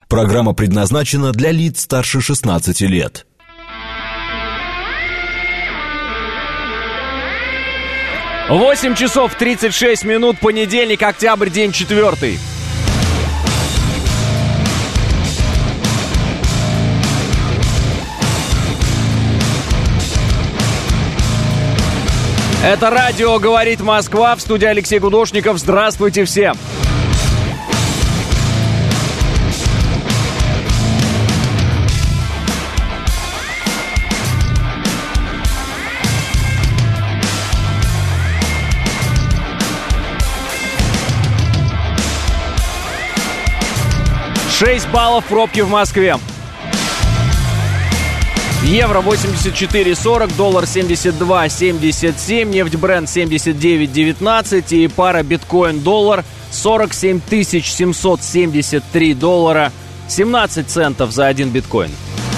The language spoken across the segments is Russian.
Программа предназначена для лиц старше 16 лет. 8 часов 36 минут, понедельник, октябрь, день 4. Это радио «Говорит Москва», в студии Алексей Гудошников. Здравствуйте всем! $6 баллов пробки в Москве. Евро 84.40, доллар 72.77, нефть Brent 79.19 и пара биткоин-доллар 47 773 доллара 17 центов за один биткоин.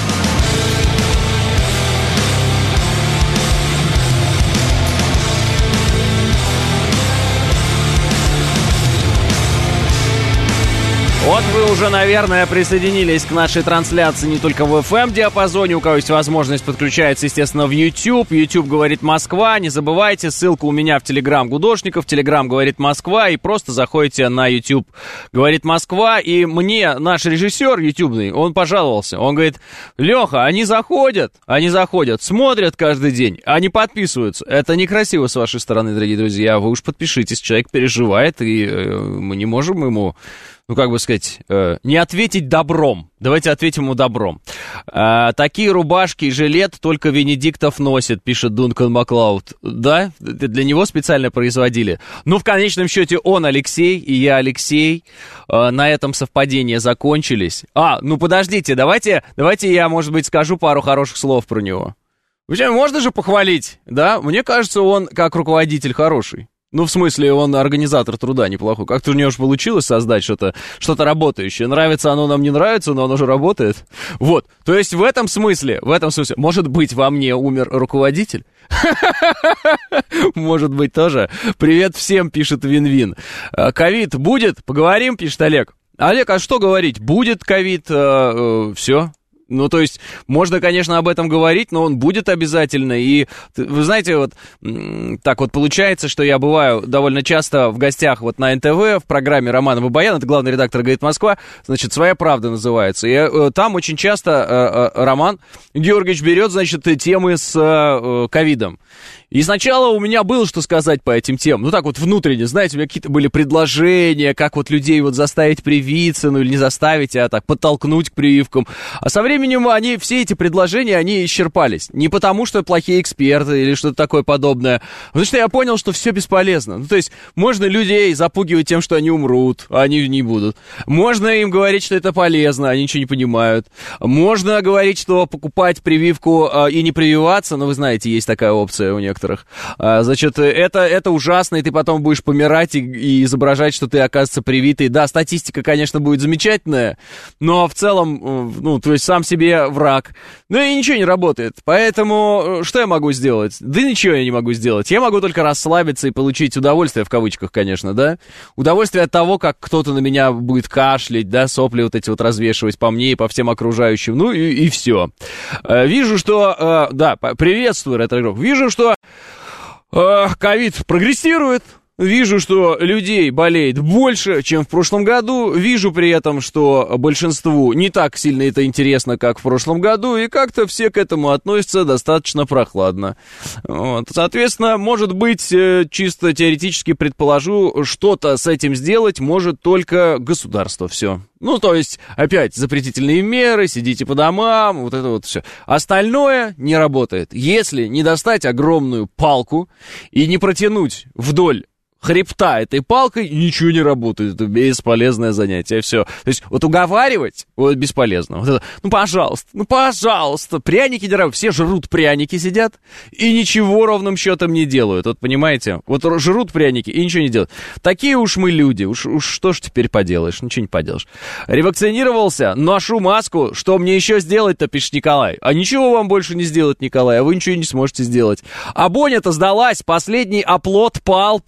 Вот вы уже, наверное, присоединились к нашей трансляции не только в FM-диапазоне. У кого есть возможность, подключается, естественно, в YouTube. YouTube говорит Москва. Не забывайте, ссылка у меня в Telegram Гудошников. Telegram говорит Москва. И просто заходите на YouTube говорит Москва. И мне наш режиссер ютубный, он пожаловался. Он говорит: Леха, они заходят, смотрят каждый день, они подписываются. Это некрасиво с вашей стороны, дорогие друзья. Вы уж подпишитесь. Человек переживает, и мы не можем ему... не ответить добром. Давайте ответим ему добром. Такие рубашки и жилет только Венедиктов носит, пишет Дункан Маклауд. Да? Для него специально производили. Ну, в конечном счете, он Алексей, и я Алексей. На этом совпадения закончились. Подождите, давайте я, может быть, скажу пару хороших слов про него. Можно же похвалить, да? Мне кажется, он как руководитель хороший. Ну, в смысле, он организатор труда неплохой. Как-то у него же получилось создать что-то работающее. Нравится оно нам, не нравится, но оно же работает. Вот. То есть в этом смысле, может быть, во мне умер руководитель? Может быть, тоже. Привет всем, пишет Вин-Вин. Ковид будет? Поговорим, пишет Олег. Олег, а что говорить? Будет ковид, все. Ну, то есть, можно, конечно, об этом говорить, но он будет обязательно. И, вы знаете, вот так вот получается, что я бываю довольно часто в гостях вот на НТВ в программе Романа Бабаяна, это главный редактор «Говорит Москва», значит, «Своя правда» называется. И там очень часто Роман Георгиевич берет, значит, темы с ковидом. И сначала у меня было что сказать по этим темам. Ну, так вот внутренне, знаете, у меня какие-то были предложения, как вот людей вот заставить привиться, ну, или не заставить, а так подтолкнуть к прививкам. А со временем все эти предложения, они исчерпались. Не потому, что плохие эксперты или что-то такое подобное. Потому что я понял, что все бесполезно. Ну, то есть, можно людей запугивать тем, что они умрут, а они не будут. Можно им говорить, что это полезно, они ничего не понимают. Можно говорить, что покупать прививку и не прививаться, но вы знаете, есть такая опция у некоторых. Значит, это ужасно, и ты потом будешь помирать и изображать, что ты, оказывается, привитый. Да, статистика, конечно, будет замечательная, но в целом, то есть сам себе враг. Ну и ничего не работает. Поэтому что я могу сделать? Да ничего я не могу сделать. Я могу только расслабиться и получить удовольствие, в кавычках, конечно, да? Удовольствие от того, как кто-то на меня будет кашлять, да, сопли вот эти вот развешивать по мне и по всем окружающим. Ну и все. Вижу, что... приветствую, ретро-игрок. Вижу, что ковид прогрессирует. Вижу, что людей болеет больше, чем в прошлом году. Вижу при этом, что большинству не так сильно это интересно, как в прошлом году. И как-то все к этому относятся достаточно прохладно. Вот. Соответственно, может быть, чисто теоретически предположу, что-то с этим сделать может только государство. Все. Ну, то есть, опять, запретительные меры, сидите по домам, вот это вот все. Остальное не работает. Если не достать огромную палку и не протянуть вдоль хребта этой палкой, ничего не работает. Это бесполезное занятие. Все. То есть, вот уговаривать, вот бесполезно. Вот это, пожалуйста, пряники дорогие. Все жрут пряники, сидят, и ничего ровным счетом не делают. Вот понимаете? Вот жрут пряники и ничего не делают. Такие уж мы люди. Уж что ж теперь поделаешь? Ничего не поделаешь. Ревакцинировался, ношу маску. Что мне еще сделать-то, пишет Николай. А ничего вам больше не сделать, Николай. А вы ничего не сможете сделать. А Боня-то сдалась. Последний оплот пал, пишет Пан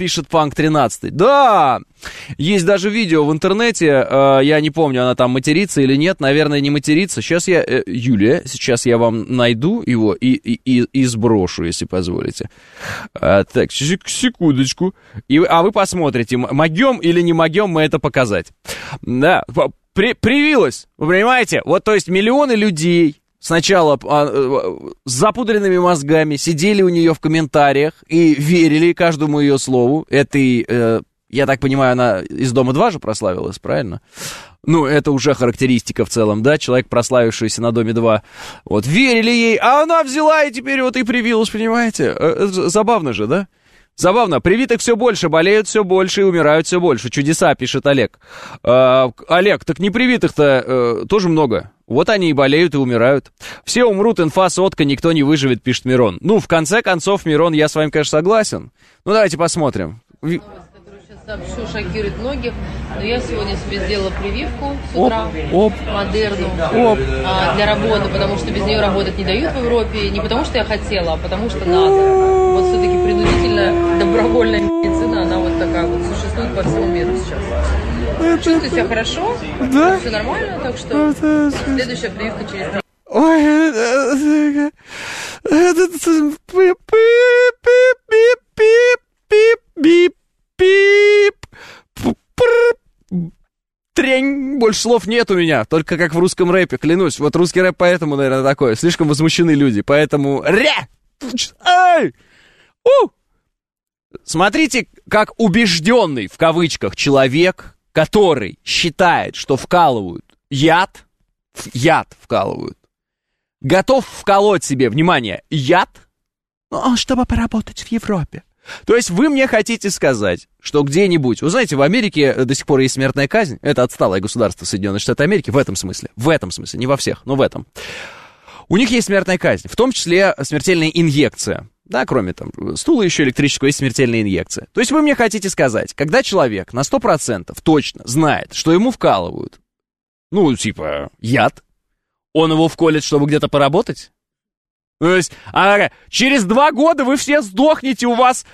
Cyberpunk 13. Да, есть даже видео в интернете, я не помню, она там матерится или нет, наверное, не матерится. Сейчас я, Юлия, сейчас я вам найду его и сброшу, если позволите. Так, секундочку. А вы посмотрите, могем или не могем мы это показать. Да, привилось, вы понимаете? Вот, то есть, миллионы людей сначала с запудренными мозгами сидели у нее в комментариях и верили каждому ее слову. Это, я так понимаю, она из «Дома-2» же прославилась, правильно? Ну, это уже характеристика в целом, да, человек, прославившийся на «Доме-2». Вот, верили ей, а она взяла и теперь вот и привилась, понимаете? Забавно же, да? Забавно, привитых все больше, болеют все больше и умирают все больше. Чудеса, пишет Олег. Олег, так непривитых-то тоже много. Вот они и болеют, и умирают. Все умрут, инфа, сотка, никто не выживет, пишет Мирон. Ну, в конце концов, Мирон, я с вами, конечно, согласен. Ну, давайте посмотрим. Новость, которую сейчас сообщу, шокирует многих. Но я сегодня себе сделала прививку с утра. Модерну. Для работы, потому что без нее работать не дают в Европе. Не потому что я хотела, а потому что надо. Вот все-таки принудительная добровольная медицина, она вот такая вот существует по всему миру сейчас. Чувствую себя хорошо, да? Все нормально, так что следующая прививка через 3 Трень, больше слов нет у меня, только как в русском рэпе, клянусь. Вот русский рэп поэтому, наверное, такой. Слишком возмущены люди, поэтому... Эй! Смотрите, как убежденный, в кавычках, человек, который считает, что вкалывают яд вкалывают, готов вколоть себе, внимание, яд, чтобы поработать в Европе. То есть вы мне хотите сказать, что где-нибудь... Вы знаете, в Америке до сих пор есть смертная казнь. Это отсталое государство Соединенных Штатов Америки в этом смысле, не во всех, но в этом. У них есть смертная казнь, в том числе смертельная инъекция. Да, кроме там стула еще электрического, есть смертельная инъекция. То есть вы мне хотите сказать, когда человек на 100% точно знает, что ему вкалывают, ну, типа, яд, он его вколет, чтобы где-то поработать? То есть, через 2 года вы все сдохнете, у вас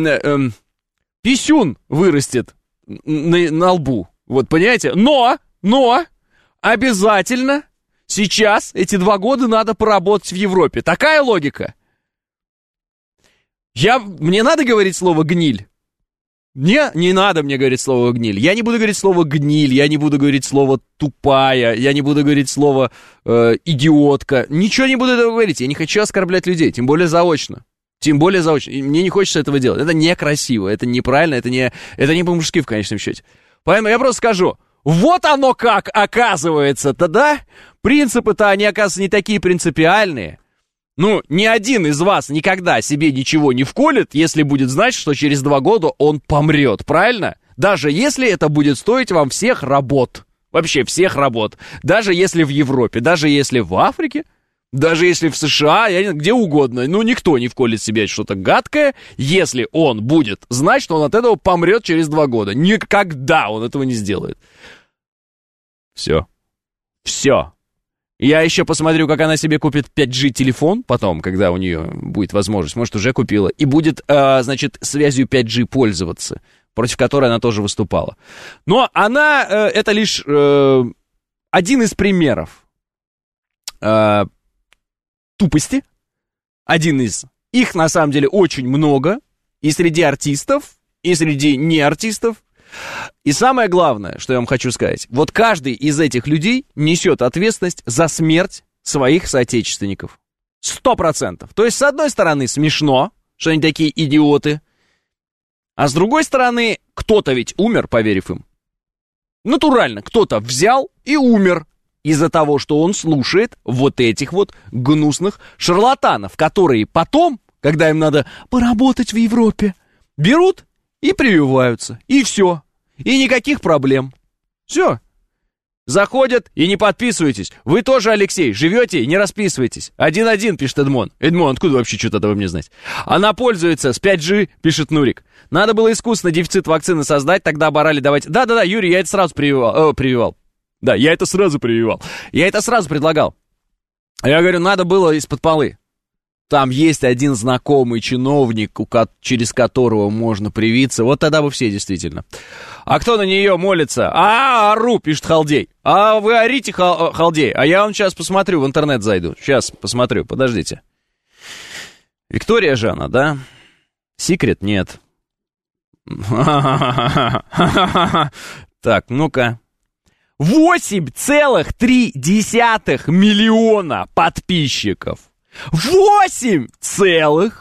писюн вырастет на лбу. Вот, понимаете? Но, обязательно сейчас эти 2 года надо поработать в Европе. Такая логика. Мне надо говорить слово «гниль»? Не надо мне говорить слово «гниль». Я не буду говорить слово «гниль», я не буду говорить слово «тупая», я не буду говорить слово «идиотка». Ничего не буду этого говорить. Я не хочу оскорблять людей, тем более заочно. И мне не хочется этого делать. Это некрасиво, это неправильно, это не по-мужски в конечном счете. Поэтому я просто скажу, вот оно как оказывается-то, да? Принципы-то, они, оказывается, не такие принципиальные. Ну, ни один из вас никогда себе ничего не вколет, если будет знать, что через 2 года он помрет, правильно? Даже если это будет стоить вам всех работ. Вообще всех работ. Даже если в Европе, даже если в Африке, даже если в США, где угодно. Ну, никто не вколет себе что-то гадкое, если он будет знать, что он от этого помрет через 2 года. Никогда он этого не сделает. Все. Я еще посмотрю, как она себе купит 5G телефон потом, когда у нее будет возможность, может, уже купила, и будет, значит, связью 5G пользоваться, против которой она тоже выступала. Но она, это лишь один из примеров тупости, один из. Их, на самом деле, очень много, и среди артистов, и среди неартистов. И самое главное, что я вам хочу сказать, вот каждый из этих людей несет ответственность за смерть своих соотечественников. 100%. То есть, с одной стороны, смешно, что они такие идиоты, а с другой стороны, кто-то ведь умер, поверив им. Натурально, кто-то взял и умер из-за того, что он слушает вот этих вот гнусных шарлатанов, которые потом, когда им надо поработать в Европе, берут и прививаются, и все. И никаких проблем. Все. Заходят и не подписывайтесь. Вы тоже, Алексей, живете и не расписывайтесь. 1-1, пишет Эдмон. Эдмон, откуда вообще что-то обо мне знать? Она пользуется с 5G, пишет Нурик. Надо было искусственно дефицит вакцины создать, тогда оборали давать... Да, Юрий, я это сразу прививал. Да, я это сразу прививал. Я это сразу предлагал. Я говорю, надо было из-под полы. там есть один знакомый чиновник, через которого можно привиться, вот тогда бы все действительно. А кто на нее молится? Ору, пишет Халдей. А вы орите, Халдей? А я вам сейчас посмотрю, в интернет зайду. Сейчас посмотрю, подождите. Виктория же она, да? Секрет нет. Так, ну-ка. 8,3 миллиона подписчиков. 8,3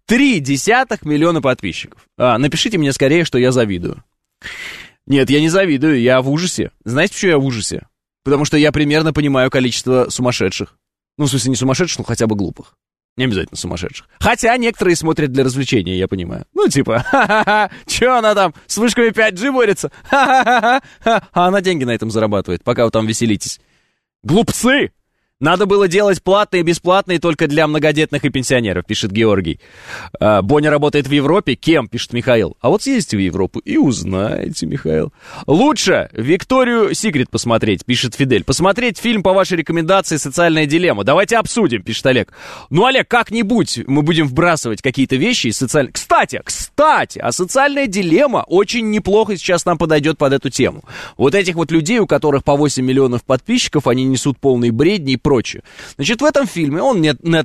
миллиона подписчиков. Напишите мне скорее, что я завидую. Нет, я не завидую, я в ужасе. Знаете, почему я в ужасе? Потому что я примерно понимаю количество сумасшедших. Ну, в смысле, не сумасшедших, но хотя бы глупых. Не обязательно сумасшедших. Хотя некоторые смотрят для развлечения, я понимаю. Ну, типа, ха-ха-ха, чё она там с вышками 5G борется? Ха-ха-ха, а она деньги на этом зарабатывает, пока вы там веселитесь. Глупцы! Надо было делать платные и бесплатные только для многодетных и пенсионеров, пишет Георгий. Боня работает в Европе. Кем, пишет Михаил. А вот съездите в Европу и узнаете, Михаил. Лучше Викторию Секрет посмотреть, пишет Фидель. Посмотреть фильм по вашей рекомендации «Социальная дилемма». Давайте обсудим, пишет Олег. Ну, Олег, как-нибудь мы будем вбрасывать какие-то вещи из социальной... Кстати, а «Социальная дилемма» очень неплохо сейчас нам подойдет под эту тему. Вот этих вот людей, у которых по 8 миллионов подписчиков, они несут полные бредни и прочее. Значит, в этом фильме он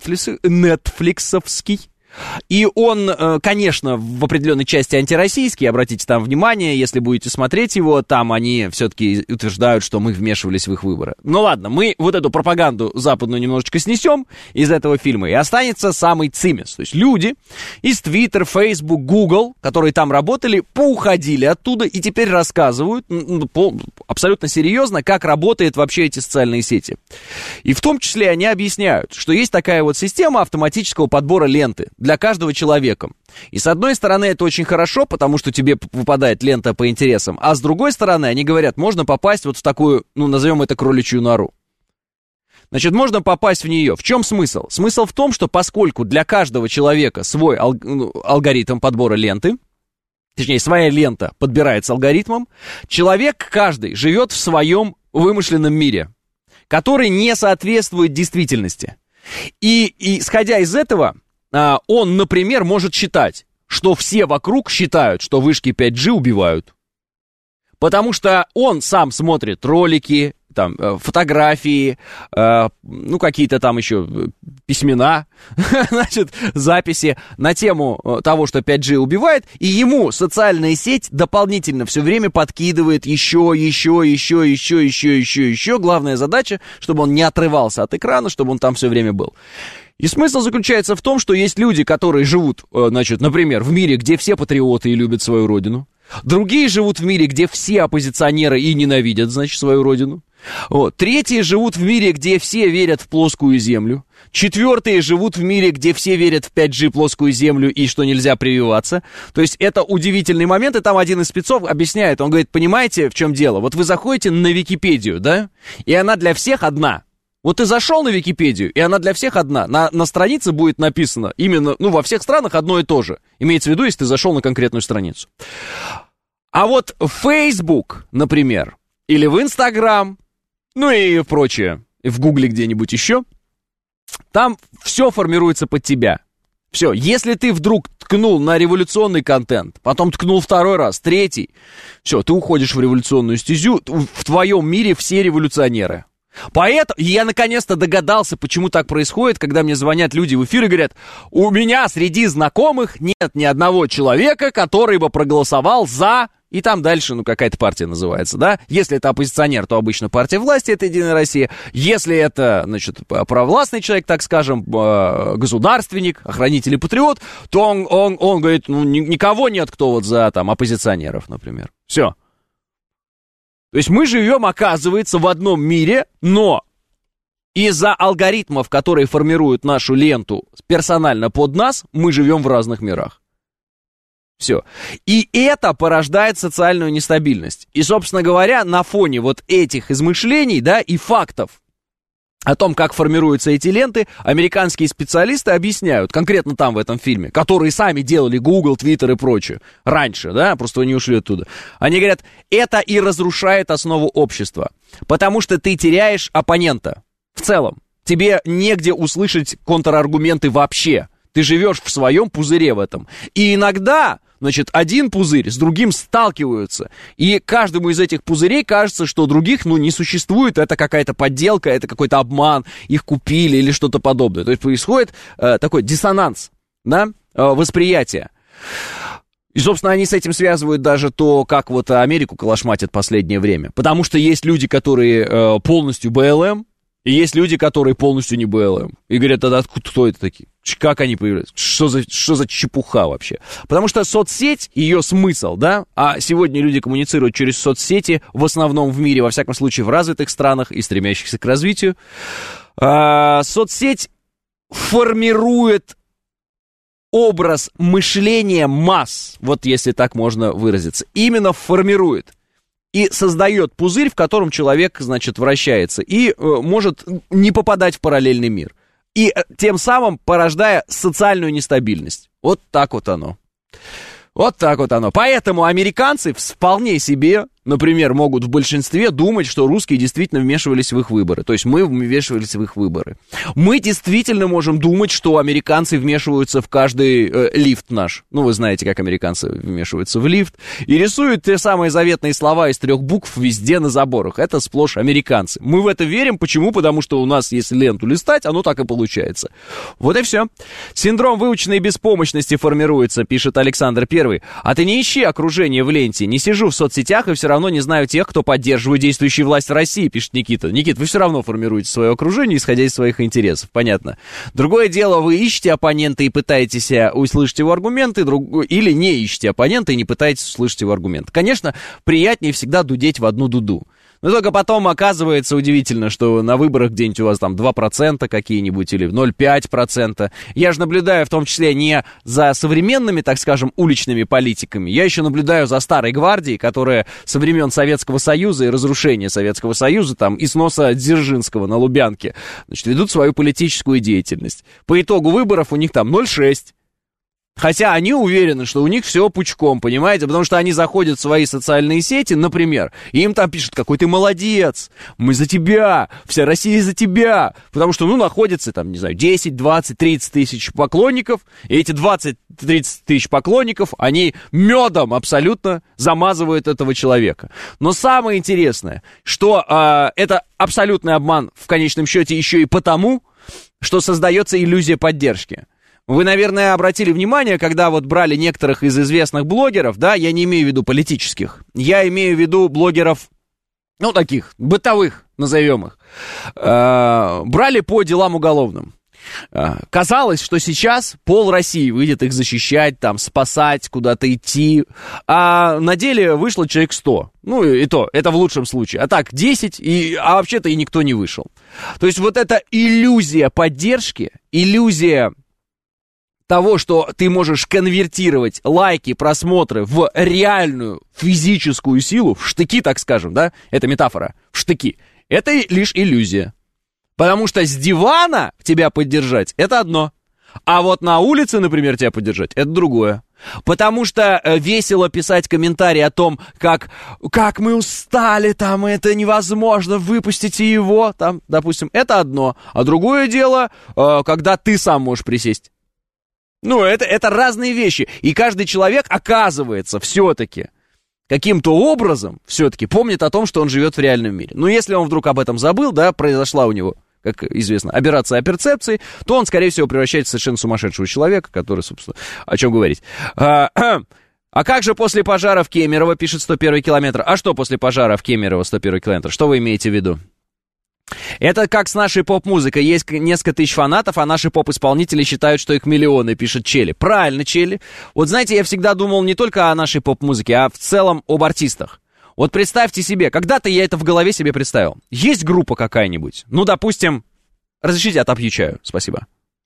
нетфликсовский, и он, конечно, в определенной части антироссийский, обратите там внимание, если будете смотреть его, там они все-таки утверждают, что мы вмешивались в их выборы. Ну ладно, мы вот эту пропаганду западную немножечко снесем из этого фильма, и останется самый цимес. То есть люди из Twitter, Facebook, Google, которые там работали, поуходили оттуда и теперь рассказывают абсолютно серьезно, как работают вообще эти социальные сети. И в том числе они объясняют, что есть такая вот система автоматического подбора ленты для каждого человека. И с одной стороны это очень хорошо, потому что тебе выпадает лента по интересам, а с другой стороны они говорят, можно попасть вот в такую, ну назовем это кроличью нору. Значит, можно попасть в нее. В чем смысл? Смысл в том, что поскольку для каждого человека свой алгоритм подбора ленты, точнее, своя лента подбирается алгоритмом, человек каждый живет в своем вымышленном мире, который не соответствует действительности. И исходя из этого, он, например, может считать, что все вокруг считают, что вышки 5G убивают. Потому что он сам смотрит ролики, там, фотографии, ну, какие-то там еще письмена, значит, записи на тему того, что 5G убивает, и ему социальная сеть дополнительно все время подкидывает еще. Главная задача, чтобы он не отрывался от экрана, чтобы он там все время был. И смысл заключается в том, что есть люди, которые живут, значит, например, в мире, где все патриоты и любят свою родину. Другие живут в мире, где все оппозиционеры и ненавидят, значит, свою родину. Вот. Третьи живут в мире, где все верят в плоскую землю. Четвертые живут в мире, где все верят в 5G, плоскую землю и что нельзя прививаться. То есть это удивительный момент, и там один из спецов объясняет, он говорит, понимаете, в чем дело? Вот вы заходите на Википедию, да, и она для всех одна. Вот ты зашел на Википедию, и она для всех одна. На странице будет написано именно, ну, во всех странах одно и то же. Имеется в виду, если ты зашел на конкретную страницу. А вот в Facebook, например, или в Instagram, ну и прочее, и в Гугле где-нибудь еще, там все формируется под тебя. Все, если ты вдруг ткнул на революционный контент, потом ткнул второй раз, третий, все, ты уходишь в революционную стезю, в твоем мире все революционеры. Поэтому я наконец-то догадался, почему так происходит, когда мне звонят люди в эфир и говорят, у меня среди знакомых нет ни одного человека, который бы проголосовал за... И там дальше, ну, какая-то партия называется, да? Если это оппозиционер, то обычно партия власти, это «Единая Россия». Если это, значит, провластный человек, так скажем, государственник, охранитель и патриот, то он говорит, ну, никого нет, кто вот за, там, оппозиционеров, например. Все. То есть мы живем, оказывается, в одном мире, но из-за алгоритмов, которые формируют нашу ленту персонально под нас, мы живем в разных мирах. Все. И это порождает социальную нестабильность. И, собственно говоря, на фоне вот этих измышлений, да, и фактов о том, как формируются эти ленты, американские специалисты объясняют, конкретно там в этом фильме, которые сами делали Google, Twitter и прочее, раньше, да, просто они ушли оттуда. Они говорят, это и разрушает основу общества, потому что ты теряешь оппонента в целом. Тебе негде услышать контраргументы вообще. Ты живешь в своем пузыре в этом. И иногда, значит, один пузырь с другим сталкиваются. И каждому из этих пузырей кажется, что других, не существует. Это какая-то подделка, это какой-то обман. Их купили или что-то подобное. То есть происходит такой диссонанс, да, восприятия. И, собственно, они с этим связывают даже то, как вот Америку калашматят в последнее время. Потому что есть люди, которые полностью БЛМ, и есть люди, которые полностью не БЛМ. И говорят, тогда откуда, кто это такие? Как они появляются? Что за чепуха вообще? Потому что соцсеть, ее смысл, да? А сегодня люди коммуницируют через соцсети, в основном в мире, во всяком случае в развитых странах и стремящихся к развитию. Соцсеть формирует образ мышления масс, вот если так можно выразиться. Именно формирует. И создает пузырь, в котором человек, значит, вращается и может не попадать в параллельный мир. И тем самым порождая социальную нестабильность. Вот так вот оно. Вот так вот оно. Поэтому американцы вполне себе, например, могут в большинстве думать, что русские действительно вмешивались в их выборы. То есть мы вмешивались в их выборы. Мы действительно можем думать, что американцы вмешиваются в каждый лифт наш. Вы знаете, как американцы вмешиваются в лифт. И рисуют те самые заветные слова из 3 букв везде на заборах. Это сплошь американцы. Мы в это верим. Почему? Потому что у нас, если ленту листать, оно так и получается. Вот и все. Синдром выученной беспомощности формируется, пишет Александр I. А ты не ищи окружение в ленте. Не сижу в соцсетях и все равно не знаю тех, кто поддерживает действующую власть в России, пишет Никита. Никит, вы все равно формируете свое окружение, исходя из своих интересов. Понятно. Другое дело, вы ищете оппонента и пытаетесь услышать его аргументы, или не ищете оппонента и не пытаетесь услышать его аргументы. Конечно, приятнее всегда дудеть в одну дуду. Но только потом оказывается удивительно, что на выборах где-нибудь у вас там 2% какие-нибудь или 0,5%. Я же наблюдаю в том числе не за современными, так скажем, уличными политиками. Я еще наблюдаю за старой гвардией, которая со времен Советского Союза и разрушения Советского Союза там, и сноса Дзержинского на Лубянке, значит, ведут свою политическую деятельность. По итогу выборов у них там 0,6%. Хотя они уверены, что у них все пучком, понимаете? Потому что они заходят в свои социальные сети, например, и им там пишут, какой ты молодец, мы за тебя, вся Россия за тебя. Потому что, находится там, не знаю, 10, 20, 30 тысяч поклонников, и эти 20-30 тысяч поклонников, они медом абсолютно замазывают этого человека. Но самое интересное, что это абсолютный обман в конечном счете еще и потому, что создается иллюзия поддержки. Вы, наверное, обратили внимание, когда вот брали некоторых из известных блогеров, да, я не имею в виду политических, я имею в виду блогеров, таких, бытовых, назовем их, брали по делам уголовным. Казалось, что сейчас пол России выйдет их защищать, там, спасать, куда-то идти, а на деле вышло человек 100. И то, это в лучшем случае. А так, 10, а вообще-то и никто не вышел. То есть вот эта иллюзия поддержки, иллюзия того, что ты можешь конвертировать лайки, просмотры в реальную физическую силу, в штыки, так скажем, да, это метафора, в штыки, это лишь иллюзия. Потому что с дивана тебя поддержать, это одно, а вот на улице, например, тебя поддержать, это другое. Потому что весело писать комментарии о том, как мы устали, там, это невозможно, выпустите его, там, допустим, это одно, а другое дело, когда ты сам можешь присесть. Это разные вещи. И каждый человек, оказывается, все-таки каким-то образом все-таки помнит о том, что он живет в реальном мире. Если он вдруг об этом забыл, да, произошла у него, как известно, аберрация перцепции, то он, скорее всего, превращается в совершенно сумасшедшего человека, который, собственно, о чем говорить. А как же после пожара в Кемерово, пишет 101 километр. А что после пожара в Кемерово, 101 километр? Что вы имеете в виду? Это как с нашей поп-музыкой. Есть несколько тысяч фанатов, а наши поп-исполнители считают, что их миллионы, пишет Чели. Правильно, Чели. Вот знаете, я всегда думал не только о нашей поп-музыке, а в целом об артистах. Вот представьте себе, когда-то я это в голове себе представил. Есть группа какая-нибудь, допустим, разрешите, отопью чаю, спасибо.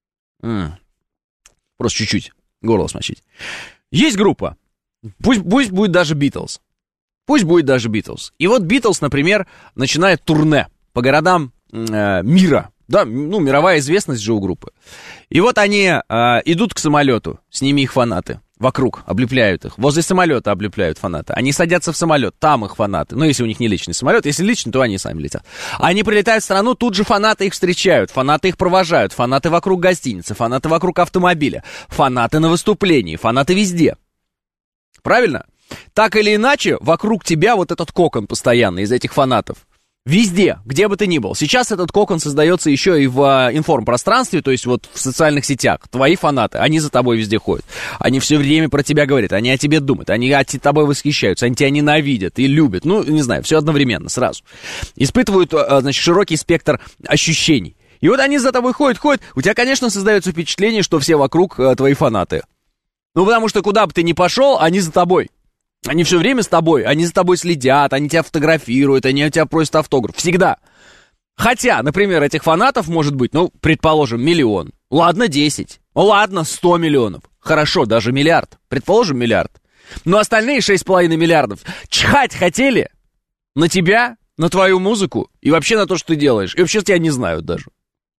Просто чуть-чуть, горло смочить. Есть группа, пусть будет даже Битлз. Пусть будет даже Битлз. И вот Битлз, например, начинает турне по городам мира. Да, мировая известность же у группы. И вот они идут к самолету, с ними их фанаты. вокруг, облепляют их. Возле самолета облепляют фанаты. Они садятся в самолет, там их фанаты. Ну, если у них не личный самолет, если личный, то они сами летят. Они прилетают в страну, тут же фанаты их встречают, фанаты их провожают, фанаты вокруг гостиницы, фанаты вокруг автомобиля, фанаты на выступлении, фанаты везде. Правильно? Так или иначе, вокруг тебя вот этот кокон постоянный из этих фанатов. Везде, где бы ты ни был. Сейчас этот кокон создается еще и в информпространстве, то есть вот в социальных сетях. Твои фанаты, они за тобой везде ходят. Они все время про тебя говорят, они о тебе думают, они тобой восхищаются, они тебя ненавидят и любят. Ну, не знаю, все одновременно, сразу. Испытывают, значит, широкий спектр ощущений. И вот они за тобой ходят. У тебя, конечно, создается впечатление, что все вокруг твои фанаты. Ну, потому что куда бы ты ни пошел, они за тобой. Они все время с тобой, они за тобой следят, они тебя фотографируют, они у тебя просят автограф. Всегда. Хотя, например, этих фанатов может быть, ну, предположим, 1 миллион. Ладно, 10. Ладно, 100 миллионов. Хорошо, даже 1 миллиард. Предположим, 1 миллиард. Но остальные 6,5 миллиардов чихать хотели на тебя, на твою музыку и вообще на то, что ты делаешь. И вообще тебя не знают даже.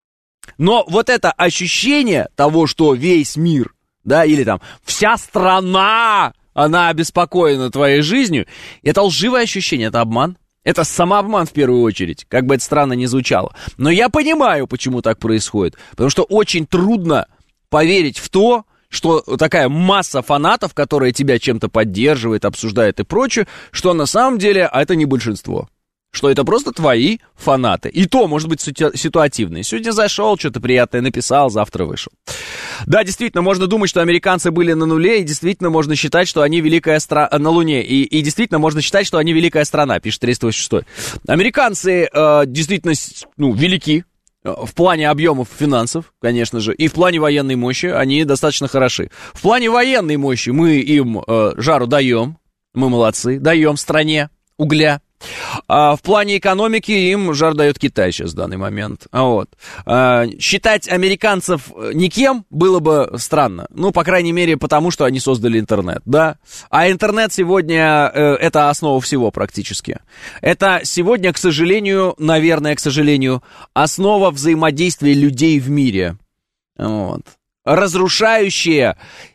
Но вот это ощущение того, что весь мир, да, или там вся страна... она обеспокоена твоей жизнью, это лживое ощущение, это обман. Это самообман в первую очередь, как бы это странно ни звучало. Но я понимаю, почему так происходит. Потому что очень трудно поверить в то, что такая масса фанатов, которая тебя чем-то поддерживает, обсуждает и прочее, что на самом деле это не большинство. Что это просто твои фанаты. И то, может быть, ситуативные. Сегодня зашел, что-то приятное написал, завтра вышел. Да, действительно, можно думать, что американцы были на нуле, и действительно можно считать, что они великая страна на Луне. И действительно можно считать, что они великая страна, пишет 386. Американцы действительно, ну, велики. В плане объемов финансов, конечно же, и в плане военной мощи они достаточно хороши. В плане военной мощи мы им жару даем, мы молодцы, даем стране угля. А в плане экономики им жар дает Китай сейчас в данный момент. Вот. Считать американцев никем было бы странно. Ну, по крайней мере, потому что они создали интернет, да. А интернет сегодня это основа всего практически. Это сегодня, к сожалению, наверное, к сожалению, основа взаимодействия людей в мире. Вот. Разрушающие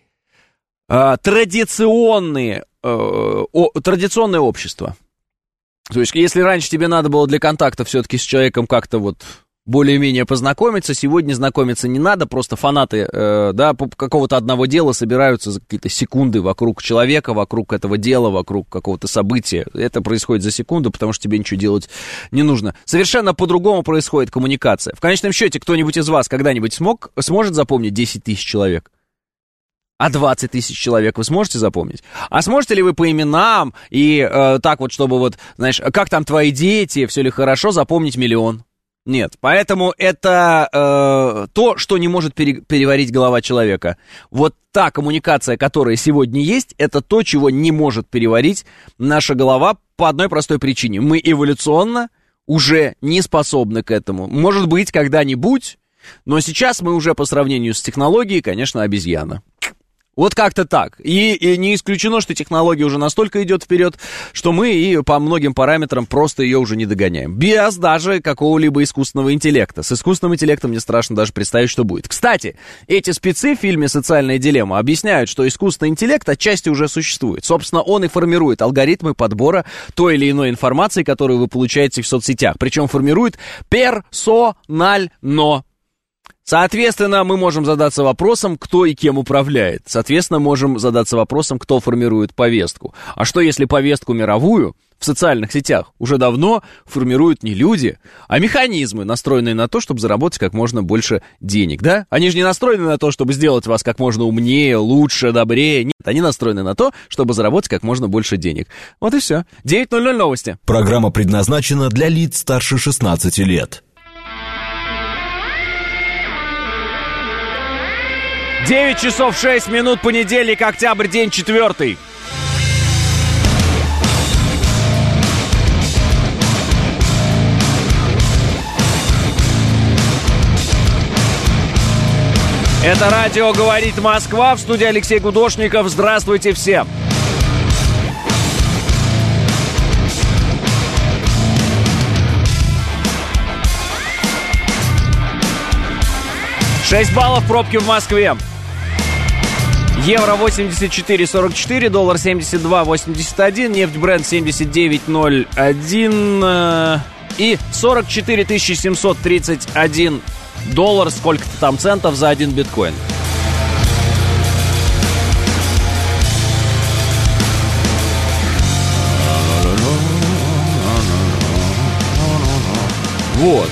традиционное общество. То есть, если раньше тебе надо было для контакта все-таки с человеком как-то вот более-менее познакомиться, сегодня знакомиться не надо, просто фанаты, да, какого-то одного дела собираются за какие-то секунды вокруг человека, вокруг этого дела, вокруг какого-то события. Это происходит за секунду, потому что тебе ничего делать не нужно. Совершенно по-другому происходит коммуникация. В конечном счете, кто-нибудь из вас когда-нибудь сможет запомнить 10 тысяч человек? А 20 тысяч человек вы сможете запомнить? А сможете ли вы по именам и так вот, чтобы вот, знаешь, как там твои дети, все ли хорошо, запомнить 1 миллион? Нет. Поэтому это то, что не может переварить голова человека. Вот та коммуникация, которая сегодня есть, это то, чего не может переварить наша голова по одной простой причине. Мы эволюционно уже не способны к этому. Может быть, когда-нибудь, но сейчас мы уже по сравнению с технологией, конечно, обезьяна. Вот как-то так. И не исключено, что технология уже настолько идет вперед, что мы и по многим параметрам просто ее уже не догоняем. Без даже какого-либо искусственного интеллекта. С искусственным интеллектом мне страшно даже представить, что будет. Кстати, эти спецы в фильме «Социальная дилемма» объясняют, что искусственный интеллект отчасти уже существует. Собственно, он и формирует алгоритмы подбора той или иной информации, которую вы получаете в соцсетях. Причем формирует персонально. Соответственно, мы можем задаться вопросом, кто и кем управляет. Соответственно, можем задаться вопросом, кто формирует повестку. А что, если повестку мировую в социальных сетях уже давно формируют не люди, а механизмы, настроенные на то, чтобы заработать как можно больше денег, да? Они же не настроены на то, чтобы сделать вас как можно умнее, лучше, добрее. Нет, они настроены на то, чтобы заработать как можно больше денег. Вот и все. 9:00 новости. Программа предназначена для лиц старше 16 лет. 9 часов 6 минут, понедельник, октябрь, день 4. Это радио «Говорит Москва», в студии Алексей Гудошников. Здравствуйте всем. $6 пробки в Москве. Евро 84.44, доллар 72.81, нефть Brent 79.01 и 44 731 доллар, сколько-то там центов за один биткоин. Вот,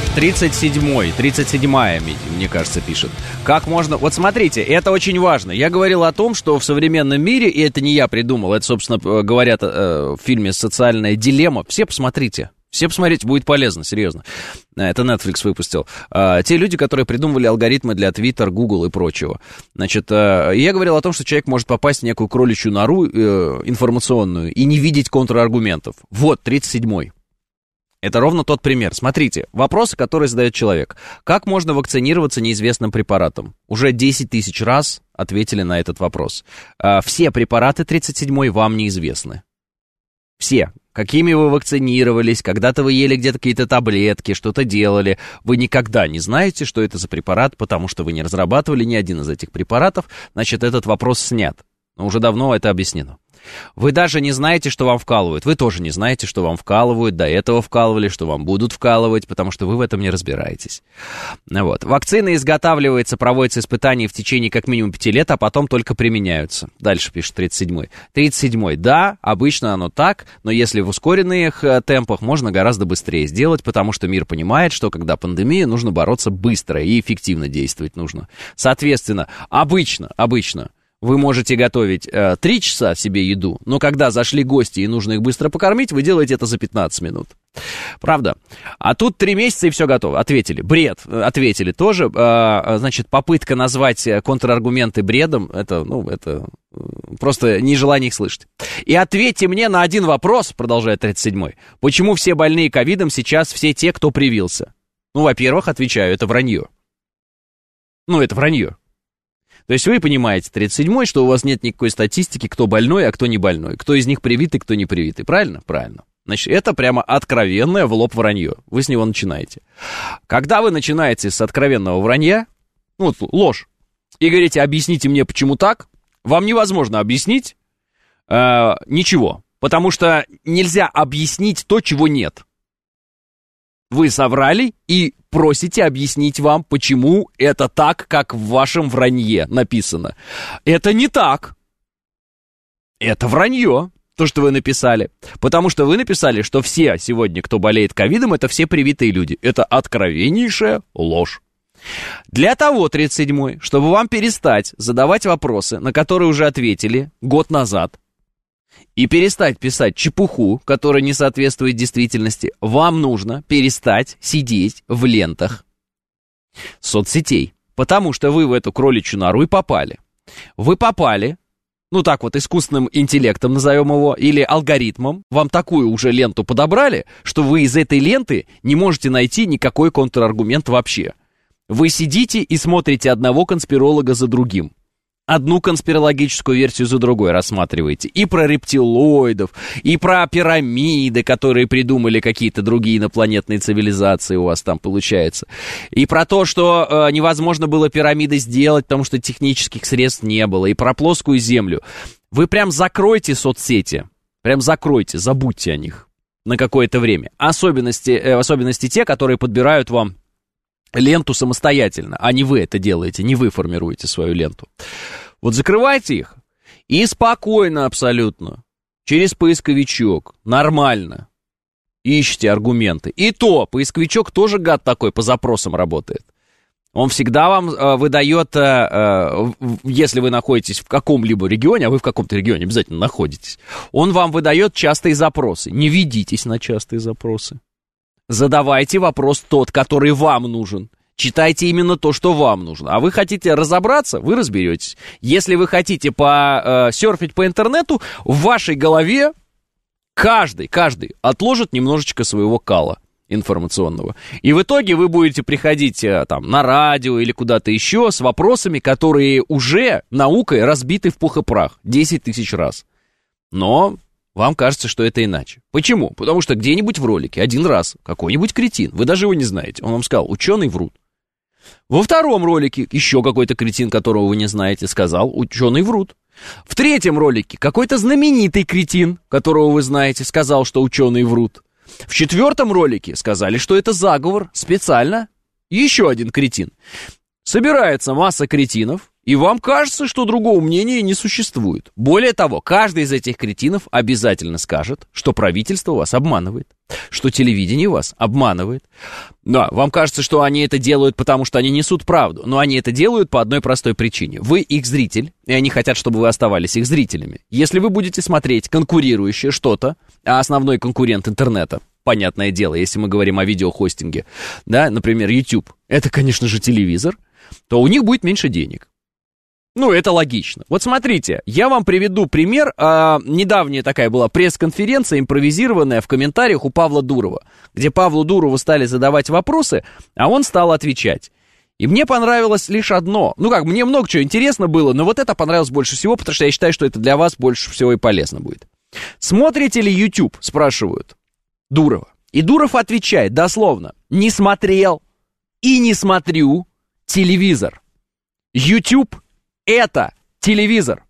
37-я, мне кажется, пишет. Как можно... Вот смотрите, это очень важно. Я говорил о том, что в современном мире, и это не я придумал, это, собственно, говорят в фильме «Социальная дилемма». Все посмотрите. Все посмотрите, будет полезно, серьезно. Это Netflix выпустил. Те люди, которые придумывали алгоритмы для Twitter, Google и прочего. Значит, я говорил о том, что человек может попасть в некую кроличью нору информационную и не видеть контраргументов. Вот, 37-й. Это ровно тот пример. Смотрите, вопросы, которые задает человек. Как можно вакцинироваться неизвестным препаратом? Уже 10 тысяч раз ответили на этот вопрос. Все препараты 37-й вам неизвестны. Все. Какими вы вакцинировались, когда-то вы ели где-то какие-то таблетки, что-то делали. Вы никогда не знаете, что это за препарат, потому что вы не разрабатывали ни один из этих препаратов. Значит, этот вопрос снят. Но уже давно это объяснено. Вы даже не знаете, что вам вкалывают. Вы тоже не знаете, что вам вкалывают, до этого вкалывали, что вам будут вкалывать, потому что вы в этом не разбираетесь. Вот. Вакцина изготавливается, проводятся испытания в течение как минимум 5 лет, а потом только применяются. Дальше пишет 37-й. 37-й, да, обычно оно так, но если в ускоренных темпах, можно гораздо быстрее сделать, потому что мир понимает, что когда пандемия, нужно бороться быстро и эффективно действовать нужно. Соответственно, обычно вы можете готовить 3 часа себе еду, но когда зашли гости и нужно их быстро покормить, вы делаете это за 15 минут. Правда? А тут 3 месяца и все готово. Ответили. Бред. Ответили тоже. Значит, попытка назвать контраргументы бредом, это просто нежелание их слышать. И ответьте мне на один вопрос, продолжает 37-й. Почему все больные ковидом сейчас все те, кто привился? Ну, во-первых, отвечаю, это вранье. Это вранье. То есть вы понимаете, 37-й, что у вас нет никакой статистики, кто больной, а кто не больной. Кто из них привитый, кто не привитый. Правильно? Правильно. Значит, это прямо откровенное в лоб вранье. Вы с него начинаете. Когда вы начинаете с откровенного вранья, ложь, и говорите, объясните мне, почему так, вам невозможно объяснить ничего. Потому что нельзя объяснить то, чего нет. Вы соврали и просите объяснить вам, почему это так, как в вашем вранье написано. Это не так. Это вранье, то, что вы написали. Потому что вы написали, что все сегодня, кто болеет ковидом, это все привитые люди. Это откровеннейшая ложь. Для того, 37-й, чтобы вам перестать задавать вопросы, на которые уже ответили год назад, и перестать писать чепуху, которая не соответствует действительности, вам нужно перестать сидеть в лентах соцсетей. Потому что вы в эту кроличью нору и попали. Вы попали, искусственным интеллектом назовем его, или алгоритмом. Вам такую уже ленту подобрали, что вы из этой ленты не можете найти никакой контраргумент вообще. Вы сидите и смотрите одного конспиролога за другим. Одну конспирологическую версию за другой рассматриваете. И про рептилоидов, и про пирамиды, которые придумали какие-то другие инопланетные цивилизации у вас там получается. И про то, что невозможно было пирамиды сделать, потому что технических средств не было. И про плоскую землю. Вы прям закройте соцсети. Прям закройте, забудьте о них на какое-то время. Особенности те, которые подбирают вам ленту самостоятельно, а не вы это делаете, не вы формируете свою ленту. Вот закрывайте их и спокойно абсолютно, через поисковичок, нормально, ищите аргументы. И то, поисковичок тоже гад такой, по запросам работает. Он всегда вам выдает, если вы находитесь в каком-либо регионе, а вы в каком-то регионе обязательно находитесь, он вам выдает частые запросы. Не ведитесь на частые запросы. Задавайте вопрос тот, который вам нужен. Читайте именно то, что вам нужно. А вы хотите разобраться, вы разберетесь. Если вы хотите серфить по интернету, в вашей голове каждый отложит немножечко своего кала информационного. И в итоге вы будете приходить на радио или куда-то еще с вопросами, которые уже наукой разбиты в пух и прах 10 тысяч раз. Но вам кажется, что это иначе. Почему? Потому что где-нибудь в ролике один раз какой-нибудь кретин, вы даже его не знаете, он вам сказал, ученые врут. Во втором ролике еще какой-то кретин, которого вы не знаете, сказал: ученые врут. В третьем ролике какой-то знаменитый кретин, которого вы знаете, сказал, что ученые врут. В четвертом ролике сказали, что это заговор специально. Еще один кретин. Собирается масса кретинов, и вам кажется, что другого мнения не существует. Более того, каждый из этих кретинов обязательно скажет, что правительство вас обманывает, что телевидение вас обманывает. Да, вам кажется, что они это делают, потому что они несут правду, но они это делают по одной простой причине. Вы их зритель, и они хотят, чтобы вы оставались их зрителями. Если вы будете смотреть конкурирующее что-то, а основной конкурент интернета, понятное дело, если мы говорим о видеохостинге, да, например, YouTube, это, конечно же, телевизор, то у них будет меньше денег. Ну, это логично. Вот смотрите, я вам приведу пример. Недавняя такая была пресс-конференция, импровизированная в комментариях у Павла Дурова, где Павлу Дурову стали задавать вопросы, а он стал отвечать. И мне понравилось лишь одно. Ну как, мне много чего интересно было, но вот это понравилось больше всего, потому что я считаю, что это для вас больше всего и полезно будет. Смотрите ли YouTube, спрашивают Дурова. И Дуров отвечает дословно: не смотрел и не смотрю телевизор. YouTube — это телевизор.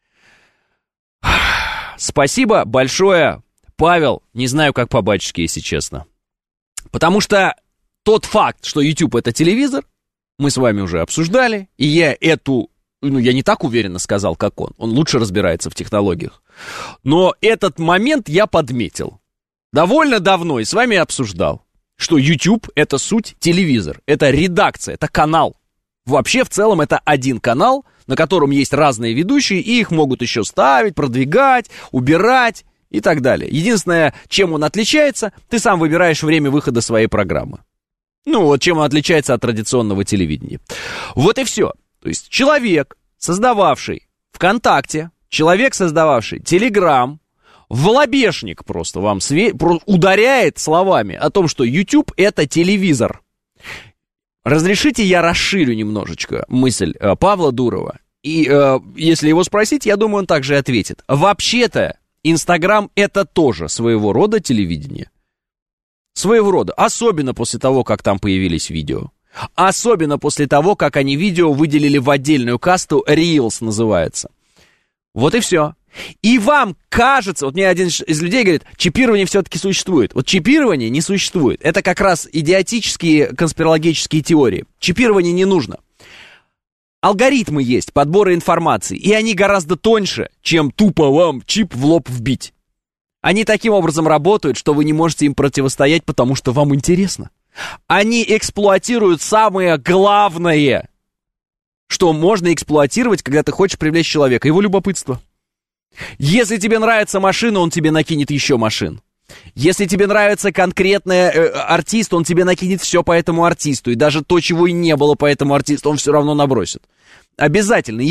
Спасибо большое, Павел. Не знаю, как по-батюшски, если честно. Потому что тот факт, что YouTube — это телевизор, мы с вами уже обсуждали. И я я не так уверенно сказал, как он. Он лучше разбирается в технологиях. Но этот момент я подметил довольно давно и с вами обсуждал, что YouTube — это суть телевизор. Это редакция, это канал. Вообще, в целом, это один канал, на котором есть разные ведущие, и их могут еще ставить, продвигать, убирать и так далее. Единственное, чем он отличается, ты сам выбираешь время выхода своей программы. Ну, вот чем он отличается от традиционного телевидения. Вот и все. То есть человек, создававший ВКонтакте, человек, создававший Телеграм, волобешник просто вам ударяет словами о том, что YouTube — это телевизор. Разрешите, я расширю немножечко мысль Павла Дурова. И если его спросить, я думаю, он также ответит. Вообще-то, Инстаграм — это тоже своего рода телевидение. Своего рода. Особенно после того, как там появились видео. Особенно после того, как они видео выделили в отдельную касту, Reels называется. Вот и все. И вам кажется, вот мне один из людей говорит, чипирование все-таки существует. Вот чипирование не существует. Это как раз идиотические конспирологические теории. Чипирование не нужно. Алгоритмы есть подбора информации, и они гораздо тоньше, чем тупо вам чип в лоб вбить. Они таким образом работают, что вы не можете им противостоять, потому что вам интересно. Они эксплуатируют самое главное, что можно эксплуатировать, когда ты хочешь привлечь человека, его любопытство. Если тебе нравится машина, он тебе накинет еще машин. Если тебе нравится конкретный артист, он тебе накинет все по этому артисту. И даже то, чего и не было по этому артисту, он все равно набросит. Обязательно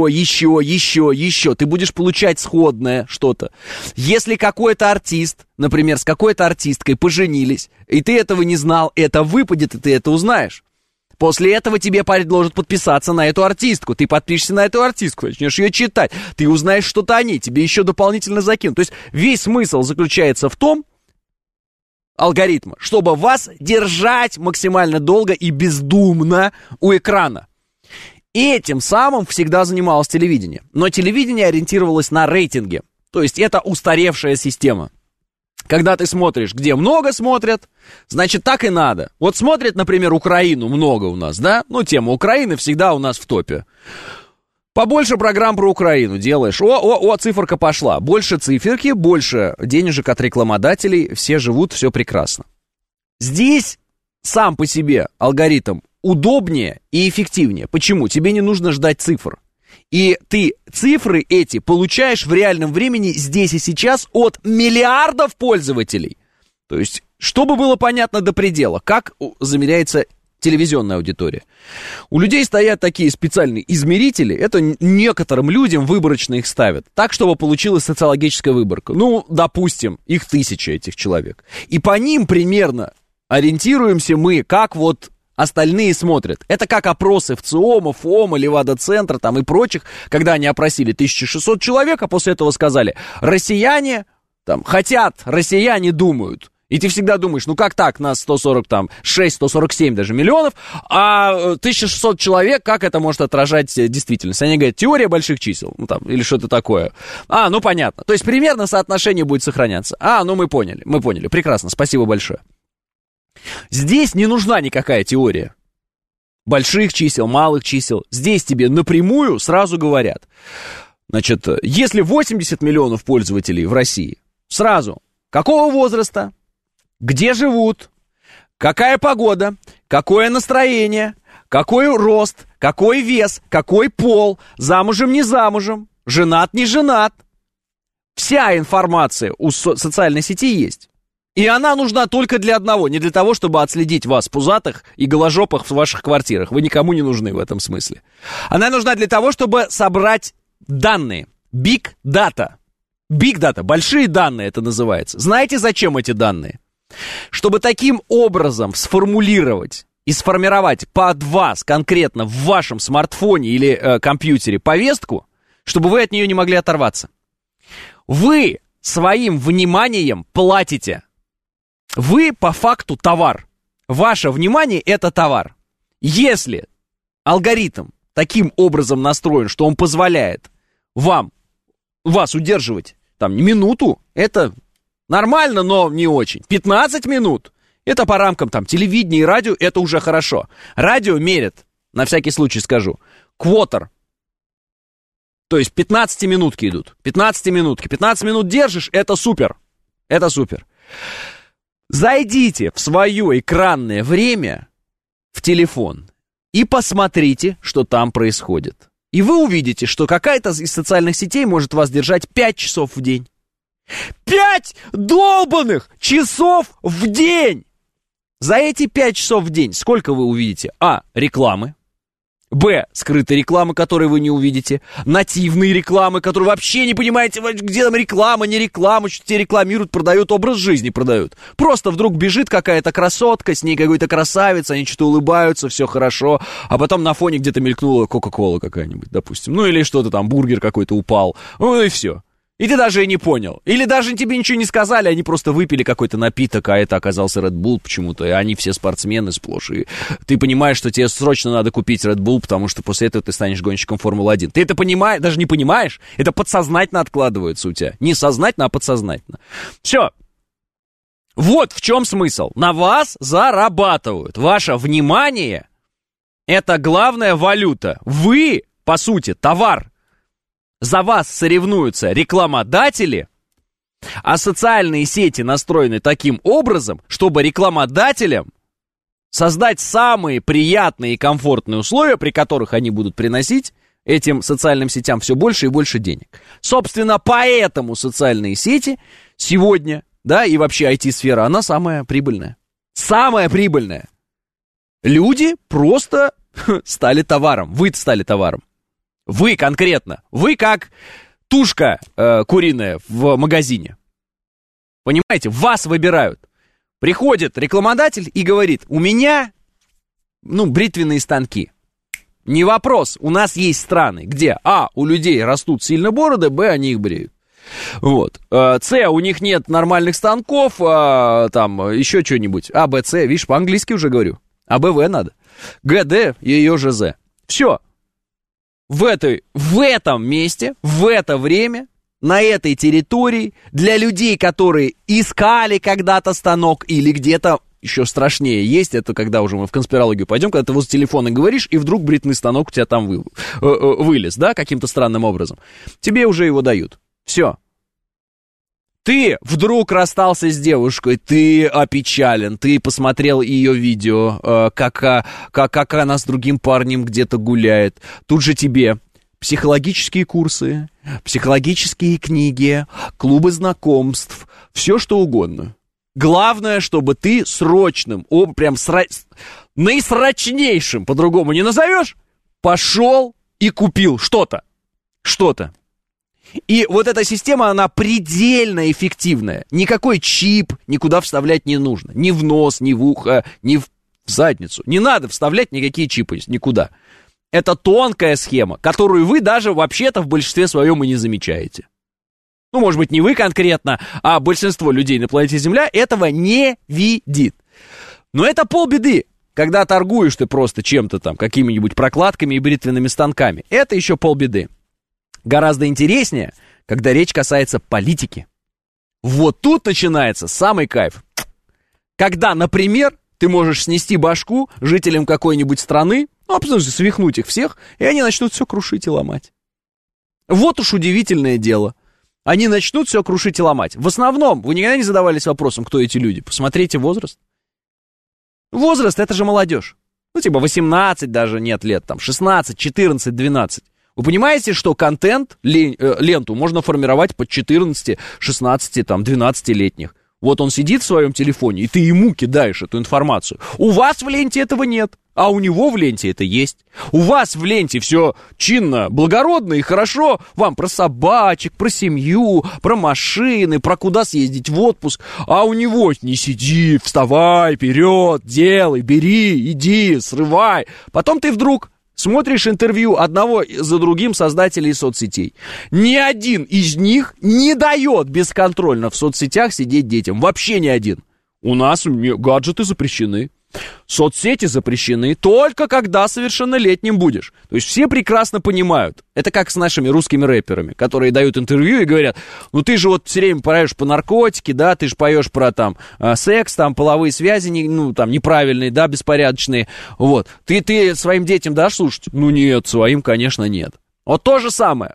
еще. Ты будешь получать сходное что-то. Если какой-то артист, например, с какой-то артисткой поженились, и ты этого не знал, это выпадет, и ты это узнаешь. После этого тебе предложат подписаться на эту артистку. Ты подпишешься на эту артистку, начнешь ее читать. Ты узнаешь что-то о ней, тебе еще дополнительно закинут. То есть весь смысл заключается в том, алгоритма, чтобы вас держать максимально долго и бездумно у экрана. И этим самым всегда занималось телевидение. Но телевидение ориентировалось на рейтинги. То есть это устаревшая система. Когда ты смотришь, где много смотрят, значит, так и надо. Вот смотрят, например, Украину много у нас, да? Ну, тема Украины всегда у нас в топе. Побольше программ про Украину делаешь. Циферка пошла. Больше циферки, больше денежек от рекламодателей. Все живут, все прекрасно. Здесь сам по себе алгоритм удобнее и эффективнее. Почему? Тебе не нужно ждать цифр. И ты цифры эти получаешь в реальном времени здесь и сейчас от миллиардов пользователей. То есть, чтобы было понятно до предела, как замеряется телевизионная аудитория. У людей стоят такие специальные измерители, это некоторым людям выборочно их ставят, так, чтобы получилась социологическая выборка. Ну, допустим, их 1000 этих человек. И по ним примерно ориентируемся мы, как вот остальные смотрят. Это как опросы в ЦИОМа, ФОМа, Левада-центра там и прочих, когда они опросили 1600 человек, а после этого сказали, россияне там хотят, россияне думают. И ты всегда думаешь, ну как так, нас 147 даже миллионов, а 1600 человек, как это может отражать действительность? Они говорят, теория больших чисел, ну там, или что-то такое. Ну понятно. То есть примерно соотношение будет сохраняться. Ну мы поняли, прекрасно, спасибо большое. Здесь не нужна никакая теория больших чисел, малых чисел. Здесь тебе напрямую сразу говорят. Значит, если 80 миллионов пользователей в России, сразу, какого возраста? Где живут, какая погода, какое настроение, какой рост, какой вес, какой пол, замужем, не замужем, женат, не женат. Вся информация у социальной сети есть. И она нужна только для одного, не для того, чтобы отследить вас, пузатых и голожопых в ваших квартирах. Вы никому не нужны в этом смысле. Она нужна для того, чтобы собрать данные. Big Data. Big Data, большие данные это называется. Знаете, зачем эти данные? Чтобы таким образом сформулировать и сформировать под вас конкретно в вашем смартфоне или компьютере повестку, чтобы вы от нее не могли оторваться. Вы своим вниманием платите. Вы по факту товар. Ваше внимание — это товар. Если алгоритм таким образом настроен, что он позволяет вас удерживать там минуту, это нормально, но не очень. 15 минут — это по рамкам там телевидения и радио, это уже хорошо. Радио мерит, на всякий случай скажу, квотер. То есть 15-минутки идут. 15-минутки. 15 минут держишь, это супер. Это супер. Зайдите в свое экранное время в телефон и посмотрите, что там происходит. И вы увидите, что какая-то из социальных сетей может вас держать 5 часов в день. 5 долбанных часов в день! За эти 5 часов в день сколько вы увидите? Рекламы. Б, скрытые рекламы, которые вы не увидите. Нативные рекламы, которые вообще не понимаете, где там реклама, не реклама, что тебе рекламируют, продают, образ жизни продают. Просто вдруг бежит какая-то красотка, с ней какой-то красавец, они что-то улыбаются, все хорошо, а потом на фоне где-то мелькнула Кока-Кола какая-нибудь, допустим. Ну или что-то там, бургер какой-то упал. Ну и все. И ты даже и не понял. Или даже тебе ничего не сказали, они просто выпили какой-то напиток, а это оказался Red Bull почему-то, и они все спортсмены сплошь. И ты понимаешь, что тебе срочно надо купить Red Bull, потому что после этого ты станешь гонщиком Формулы-1. Ты это понимаешь, даже не понимаешь, это подсознательно откладывается у тебя. Не сознательно, а подсознательно. Все. Вот в чем смысл. На вас зарабатывают. Ваше внимание — это главная валюта. Вы, по сути, товар. За вас соревнуются рекламодатели, а социальные сети настроены таким образом, чтобы рекламодателям создать самые приятные и комфортные условия, при которых они будут приносить этим социальным сетям все больше и больше денег. Собственно, поэтому социальные сети сегодня, да, и вообще IT-сфера, она самая прибыльная. Самая прибыльная. Люди просто стали товаром. Вы стали товаром. Вы конкретно. Вы как тушка куриная в магазине. Понимаете? Вас выбирают. Приходит рекламодатель и говорит: у меня, бритвенные станки. Не вопрос. У нас есть страны, где у людей растут сильно бороды, они их бреют. Вот. С, у них нет нормальных станков, там еще что-нибудь. Б, С, видишь, по-английски уже говорю. Б, В надо. Г, Д, Е, Ж, З. Все. В этом месте, в это время, на этой территории, для людей, которые искали когда-то станок или где-то еще страшнее есть, это когда уже мы в конспирологию пойдем, когда ты возле телефона говоришь, и вдруг бритвенный станок у тебя там вылез, да, каким-то странным образом. Тебе уже его дают. Все. Ты вдруг расстался с девушкой, ты опечален, ты посмотрел ее видео, как она с другим парнем где-то гуляет. Тут же тебе психологические курсы, психологические книги, клубы знакомств, все что угодно. Главное, чтобы ты наисрочнейшим, по-другому не назовешь, пошел и купил что-то. И вот эта система, она предельно эффективная. Никакой чип никуда вставлять не нужно. Ни в нос, ни в ухо, ни в задницу. Не надо вставлять никакие чипы никуда. Это тонкая схема, которую вы даже вообще-то в большинстве своем и не замечаете. ну, может быть, не вы конкретно, а большинство людей на планете Земля этого не видит. Но это полбеды, когда торгуешь ты просто чем-то там, какими-нибудь прокладками и бритвенными станками. Это еще полбеды. Гораздо интереснее, когда речь касается политики. Вот тут начинается самый кайф. Когда, например, ты можешь снести башку жителям какой-нибудь страны, ну, абсолютно свихнуть их всех, и они начнут все крушить и ломать. Вот уж удивительное дело. Они начнут все крушить и ломать. В основном, вы никогда не задавались вопросом, кто эти люди? Посмотрите возраст. Возраст — это же молодежь. Ну, типа 18 даже нет лет, там 16, 14, 12. Вы понимаете, что контент, ленту можно формировать под 14, 16, там, 12-летних? Вот он сидит в своем телефоне, и ты ему кидаешь эту информацию. У вас в ленте этого нет, а у него в ленте это есть. У вас в ленте все чинно, благородно и хорошо. Вам про собачек, про семью, про машины, про куда съездить в отпуск. А у него не сиди, вставай, вперед, делай, бери, иди, срывай. Потом ты вдруг смотришь интервью одного за другим создателей соцсетей. Ни один из них не дает бесконтрольно в соцсетях сидеть детям. Вообще ни один. У нас гаджеты запрещены. Соцсети запрещены только когда совершеннолетним будешь. То есть все прекрасно понимают. Это как с нашими русскими рэперами, которые дают интервью и говорят: ну ты же вот все время поешь по наркотике, да, ты же поешь про там секс, там половые связи, ну там неправильные, да, беспорядочные. Вот. Ты своим детям дашь слушать? Ну нет, своим, конечно, нет. Вот то же самое.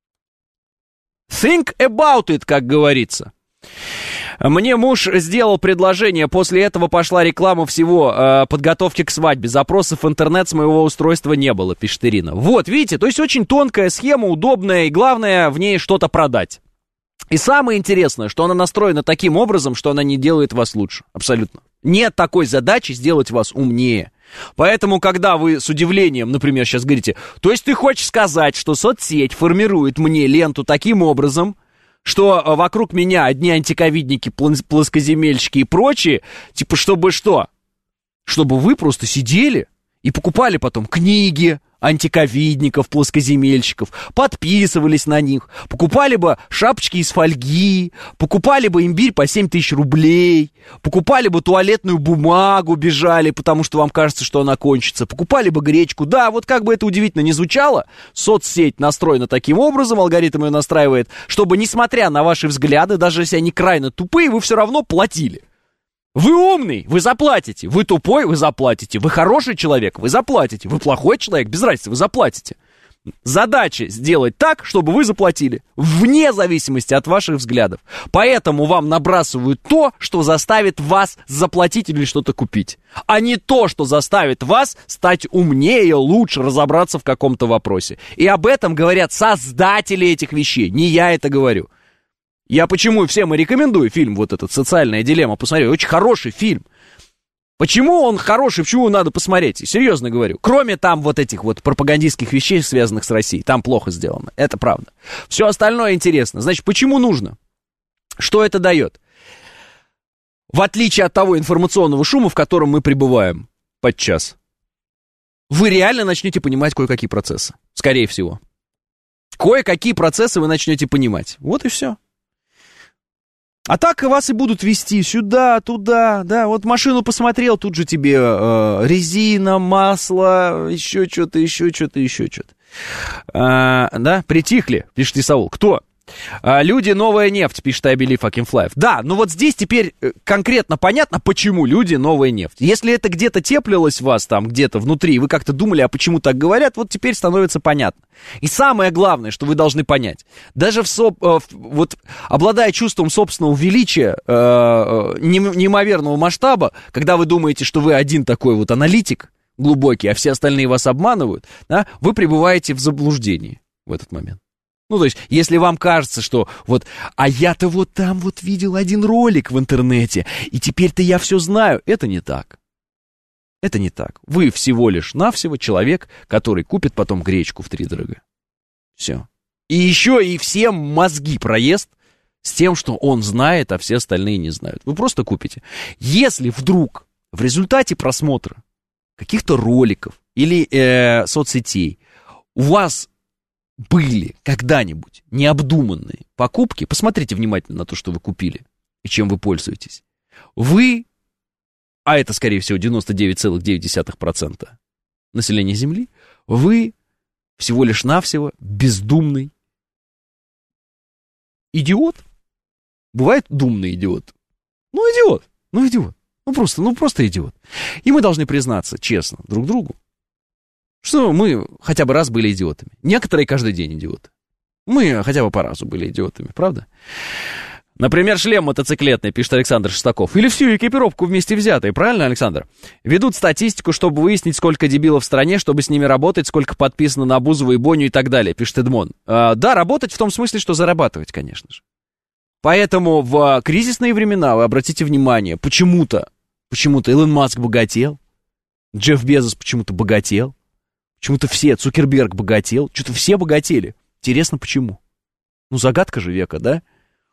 Think about it, как говорится. Мне муж сделал предложение, после этого пошла реклама всего подготовки к свадьбе. Запросов в интернет с моего устройства не было, пишет Ирина. Вот, видите, то есть очень тонкая схема, удобная, и главное в ней что-то продать. И самое интересное, что она настроена таким образом, что она не делает вас лучше. Абсолютно. Нет такой задачи сделать вас умнее. Поэтому, когда вы с удивлением, например, сейчас говорите: то есть ты хочешь сказать, что соцсеть формирует мне ленту таким образом, что вокруг меня одни антиковидники, плоскоземельщики и прочие, типа, чтобы что? Чтобы вы просто сидели и покупали потом книги антиковидников, плоскоземельщиков, подписывались на них, покупали бы шапочки из фольги, покупали бы имбирь по 7 тысяч рублей, покупали бы туалетную бумагу, бежали, потому что вам кажется, что она кончится, покупали бы гречку. Да, вот как бы это удивительно ни звучало, соцсеть настроена таким образом, алгоритм ее настраивает, чтобы, несмотря на ваши взгляды, даже если они крайне тупые, вы все равно платили. Вы умный, вы заплатите. Вы тупой, вы заплатите. Вы хороший человек, вы заплатите. Вы плохой человек, без разницы, вы заплатите. Задача сделать так, чтобы вы заплатили, вне зависимости от ваших взглядов. Поэтому вам набрасывают то, что заставит вас заплатить или что-то купить, а не то, что заставит вас стать умнее, лучше, разобраться в каком-то вопросе. И об этом говорят создатели этих вещей, не я это говорю. Я почему всем и рекомендую фильм вот этот «Социальная дилемма» посмотреть. Очень хороший фильм. Почему он хороший, почему надо посмотреть? Серьезно говорю. Кроме там вот этих вот пропагандистских вещей, связанных с Россией. Там плохо сделано. Это правда. Все остальное интересно. Значит, почему нужно? Что это дает? В отличие от того информационного шума, в котором мы пребываем подчас, вы реально начнете понимать кое-какие процессы. Скорее всего. Кое-какие процессы вы начнете понимать. Вот и все. А так вас и будут вести сюда, туда, да, вот машину посмотрел, тут же тебе резина, масло, еще что-то. Да, притихли, пишет Исаул. Кто? Люди — новая нефть, пишет I Believe I Can Fly. Да, ну вот здесь теперь конкретно понятно, почему люди — новая нефть. Если это где-то теплилось в вас там, где-то внутри, и вы как-то думали, а почему так говорят, вот теперь становится понятно. И самое главное, что вы должны понять, даже вот обладая чувством собственного величия, неимоверного масштаба, когда вы думаете, что вы один такой вот аналитик глубокий, а все остальные вас обманывают, да, вы пребываете в заблуждении в этот момент. Ну, то есть, если вам кажется, что вот, а я-то вот там вот видел один ролик в интернете, и теперь-то я все знаю, это не так. Это не так. Вы всего лишь навсего человек, который купит потом гречку втридорога. Все. И еще и всем мозги проест с тем, что он знает, а все остальные не знают. Вы просто купите. Если вдруг в результате просмотра каких-то роликов или соцсетей у вас были когда-нибудь необдуманные покупки, посмотрите внимательно на то, что вы купили и чем вы пользуетесь, вы, а это, скорее всего, 99,9% населения Земли, вы всего лишь навсего бездумный идиот. Бывает думный идиот. Идиот. Просто идиот. И мы должны признаться честно друг другу, что мы хотя бы раз были идиотами. Некоторые каждый день идиоты. Мы хотя бы по разу были идиотами, правда? Например, шлем мотоциклетный, пишет Александр Шестаков. Или всю экипировку вместе взятые, правильно, Александр? Ведут статистику, чтобы выяснить, сколько дебилов в стране, чтобы с ними работать, сколько подписано на Бузову и Боню и так далее, пишет Эдмон. Да, работать в том смысле, что зарабатывать, конечно же. Поэтому в кризисные времена, вы обратите внимание, почему-то Илон Маск богател, Джефф Безос почему-то богател, почему-то все, Цукерберг богател, что-то все богатели. Интересно, почему? Загадка же века, да?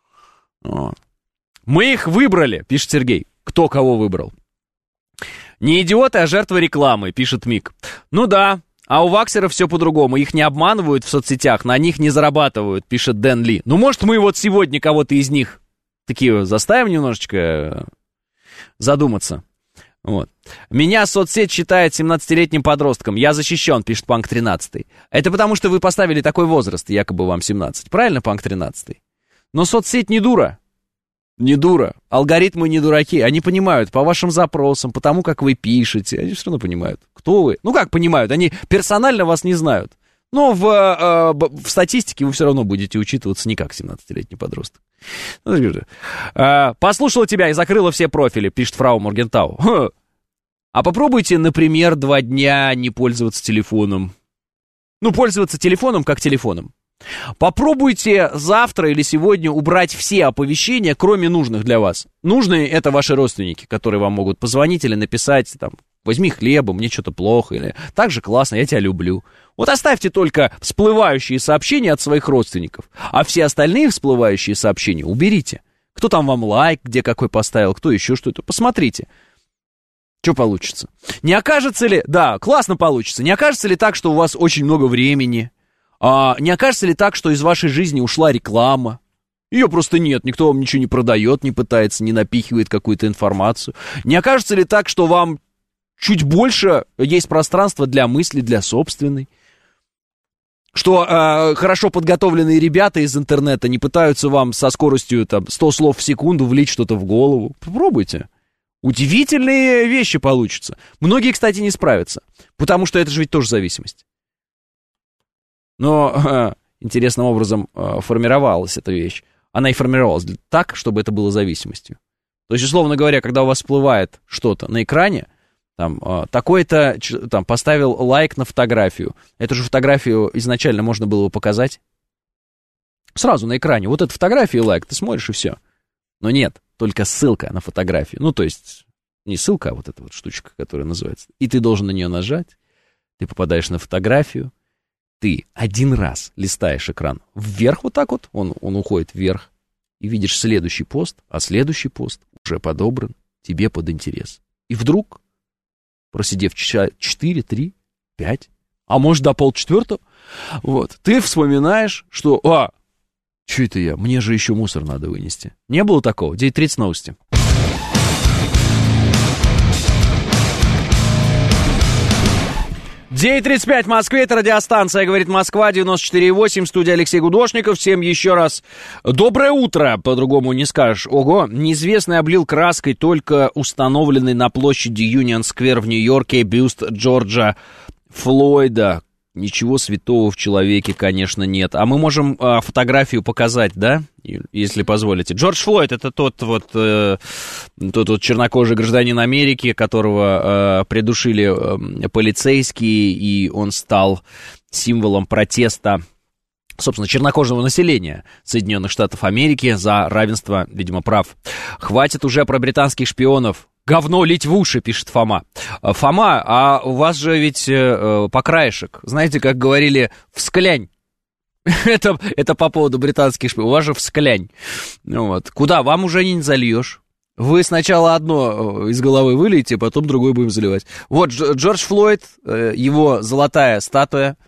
Мы их выбрали, пишет Сергей. Кто кого выбрал? Не идиоты, а жертвы рекламы, пишет Мик. Да, а у ваксеров все по-другому. Их не обманывают в соцсетях, на них не зарабатывают, пишет Дэн Ли. Может, мы вот сегодня кого-то из них такие заставим немножечко задуматься. Вот. Меня соцсеть считает 17-летним подростком. Я защищен, пишет Панк 13. Это потому, что вы поставили такой возраст, якобы вам 17. Правильно, Панк 13? Но соцсеть не дура. Не дура. Алгоритмы не дураки. Они понимают по вашим запросам, по тому, как вы пишете. Они все равно понимают, кто вы. Как понимают? Они персонально вас не знают. Но в статистике вы все равно будете учитываться не как 17-летний подросток. Послушала тебя и закрыла все профили, пишет фрау Моргентау. А попробуйте, например, 2 дня не пользоваться телефоном. Пользоваться телефоном как телефоном. Попробуйте завтра или сегодня убрать все оповещения, кроме нужных для вас. Нужные — это ваши родственники, которые вам могут позвонить или написать, возьми хлеба, мне что-то плохо, или так же классно, я тебя люблю. Оставьте только всплывающие сообщения от своих родственников, а все остальные всплывающие сообщения уберите. Кто там вам лайк, где какой поставил, кто еще что-то, посмотрите. Что получится? Не окажется ли, да, классно получится, не окажется ли так, что у вас очень много времени? Не окажется ли так, что из вашей жизни ушла реклама? Ее просто нет, никто вам ничего не продает, не пытается, не напихивает какую-то информацию. Не окажется ли так, что вам чуть больше есть пространство для мысли, для собственной? Что хорошо подготовленные ребята из интернета не пытаются вам со скоростью 100 слов в секунду влить что-то в голову? Попробуйте. Удивительные вещи получатся. Многие, кстати, не справятся, потому что это же ведь тоже зависимость. Но интересным образом формировалась эта вещь. Она и формировалась так, чтобы это было зависимостью. То есть, условно говоря, когда у вас всплывает что-то на экране, такой-то поставил лайк на фотографию. Эту же фотографию изначально можно было бы показать сразу на экране. Вот эта фотография и лайк, ты смотришь и все. Но нет, только ссылка на фотографию. То есть, не ссылка, а вот эта вот штучка, которая называется. И ты должен на нее нажать, ты попадаешь на фотографию, ты один раз листаешь экран вверх вот так вот, он уходит вверх, и видишь следующий пост, а следующий пост уже подобран тебе под интерес. И вдруг, просидев 4, 3, 5, а может до 3:30, ты вспоминаешь, что, что это я, мне же еще мусор надо вынести. Не было такого? 9:30 новости. 9:35 в Москве, это радиостанция «Говорит Москва», 94,8, студия Алексей Гудошников. Всем еще раз доброе утро, по-другому не скажешь. Ого, неизвестный облил краской только установленный на площади Юнион-сквер в Нью-Йорке бюст Джорджа Флойда. Ничего святого в человеке, конечно, нет. А мы можем фотографию показать, да, если позволите. Джордж Флойд — это тот чернокожий гражданин Америки, которого придушили полицейские, и он стал символом протеста, собственно, чернокожего населения Соединенных Штатов Америки за равенство, видимо, прав. Хватит уже про британских шпионов. Говно лить в уши, пишет Фома. Фома, а у вас же ведь по краешек. Знаете, как говорили, всклянь. это по поводу британских шпионов. У вас же всклянь. Куда? Вам уже не зальешь. Вы сначала одно из головы вылейте, потом другое будем заливать. Вот Джордж Флойд, его золотая статуя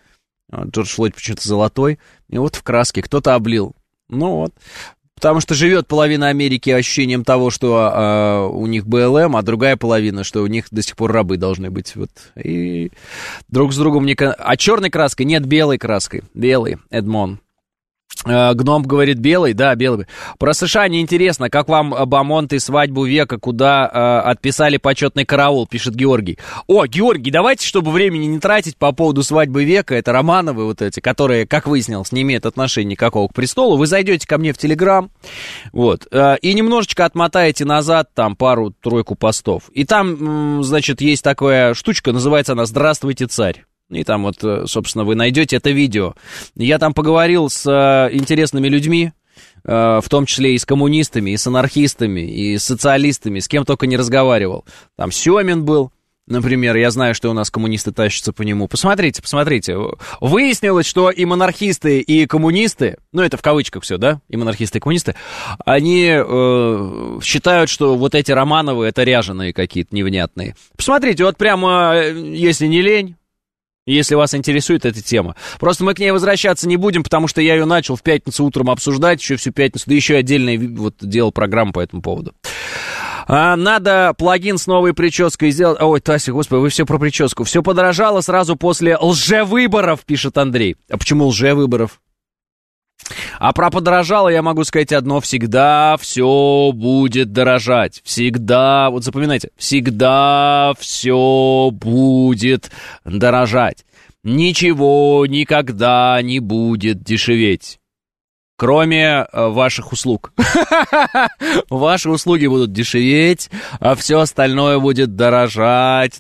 Джордж Флойд почему-то золотой. И вот в краске кто-то облил. Ну вот. Потому что живет половина Америки ощущением того, что у них БЛМ, а другая половина, что у них до сих пор рабы должны быть. Вот. И друг с другом не... А черной краской? Нет, белой краской. Белый, Эдмон. Гном говорит, белый? Да, белый. Про США неинтересно, как вам Бамонт и свадьбу века, куда отписали почетный караул, пишет Георгий. О, Георгий, давайте, чтобы времени не тратить по поводу свадьбы века, это Романовы вот эти, которые, как выяснилось, не имеют отношения никакого к престолу, вы зайдете ко мне в Телеграм, вот, и немножечко отмотаете назад, там, пару-тройку постов. И там, значит, есть такая штучка, называется она «Здравствуйте, царь». И там вот, собственно, вы найдете это видео. Я там поговорил с интересными людьми, в том числе и с коммунистами, и с анархистами, и с социалистами, с кем только не разговаривал. Там Семин был, например, я знаю, что у нас коммунисты тащатся по нему. Посмотрите. Выяснилось, что и монархисты, и коммунисты, ну это в кавычках все, да, и монархисты, и коммунисты, они считают, что вот эти Романовы это ряженые какие-то невнятные. Посмотрите, вот прямо, если не лень, если вас интересует эта тема. Просто мы к ней возвращаться не будем, потому что я ее начал в пятницу утром обсуждать, еще всю пятницу, да еще отдельно вот делал программу по этому поводу. Надо плагин с новой прической сделать. Ой, Тася, господи, вы все про прическу. Все подорожало сразу после лжевыборов, пишет Андрей. А почему лжевыборов? А про подорожало я могу сказать одно: всегда все будет дорожать. Всегда, вот запоминайте, всегда все будет дорожать. Ничего никогда не будет дешеветь. Кроме ваших услуг. Ваши услуги будут дешеветь, а все остальное будет дорожать.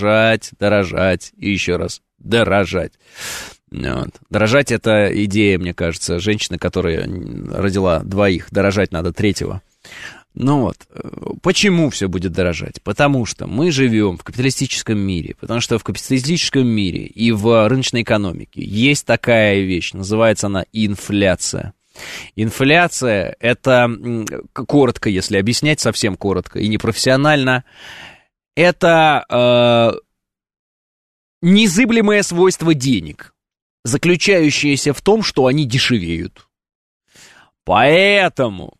И еще раз, дорожать. Вот. Дорожать — это идея, мне кажется, женщины, которая родила двоих. Дорожать надо третьего. Ну вот, почему все будет дорожать? Потому что мы живем в капиталистическом мире. Потому что в капиталистическом мире и в рыночной экономике есть такая вещь, называется она инфляция. Инфляция — это, коротко, если объяснять, совсем коротко и непрофессионально, это незыблемое свойство денег, заключающееся в том, что они дешевеют. Поэтому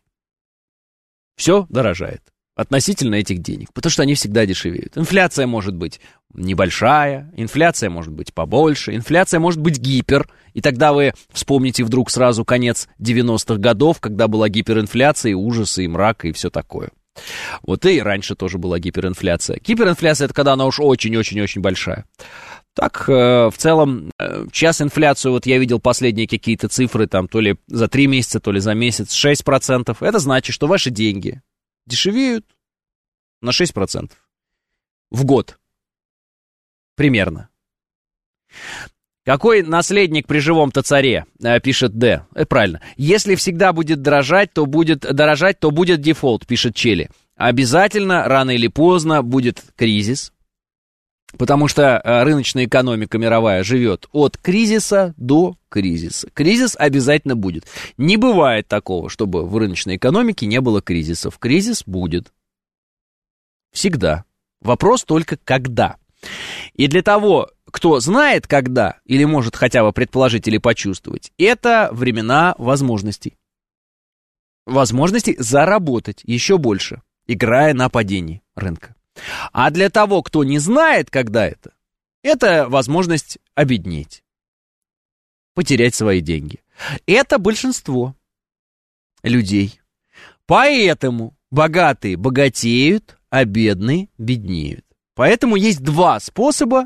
все дорожает относительно этих денег, потому что они всегда дешевеют. Инфляция может быть небольшая, инфляция может быть побольше, инфляция может быть гипер, и тогда вы вспомните вдруг сразу конец 90-х годов, когда была гиперинфляция, и ужасы, и мрак, и все такое. Вот и раньше тоже была гиперинфляция. Гиперинфляция — это когда она уж очень-очень-очень большая. Так, в целом, сейчас инфляцию, вот я видел последние какие-то цифры, там, то ли за 3 месяца, то ли за месяц, 6%. Это значит, что ваши деньги дешевеют на 6% в год. Примерно. Какой наследник при живом-то царе, пишет Д. Правильно. Если всегда будет дорожать, то будет дефолт, пишет Чели. Обязательно, рано или поздно, будет кризис. Потому что рыночная экономика мировая живет от кризиса до кризиса. Кризис обязательно будет. Не бывает такого, чтобы в рыночной экономике не было кризисов. Кризис будет. Всегда. Вопрос только когда. И для того, кто знает когда, или может хотя бы предположить или почувствовать, это времена возможностей. Возможностей заработать еще больше, играя на падении рынка. А для того, кто не знает, когда это возможность обеднеть, потерять свои деньги. Это большинство людей. Поэтому богатые богатеют, а бедные беднеют. Поэтому есть 2 способа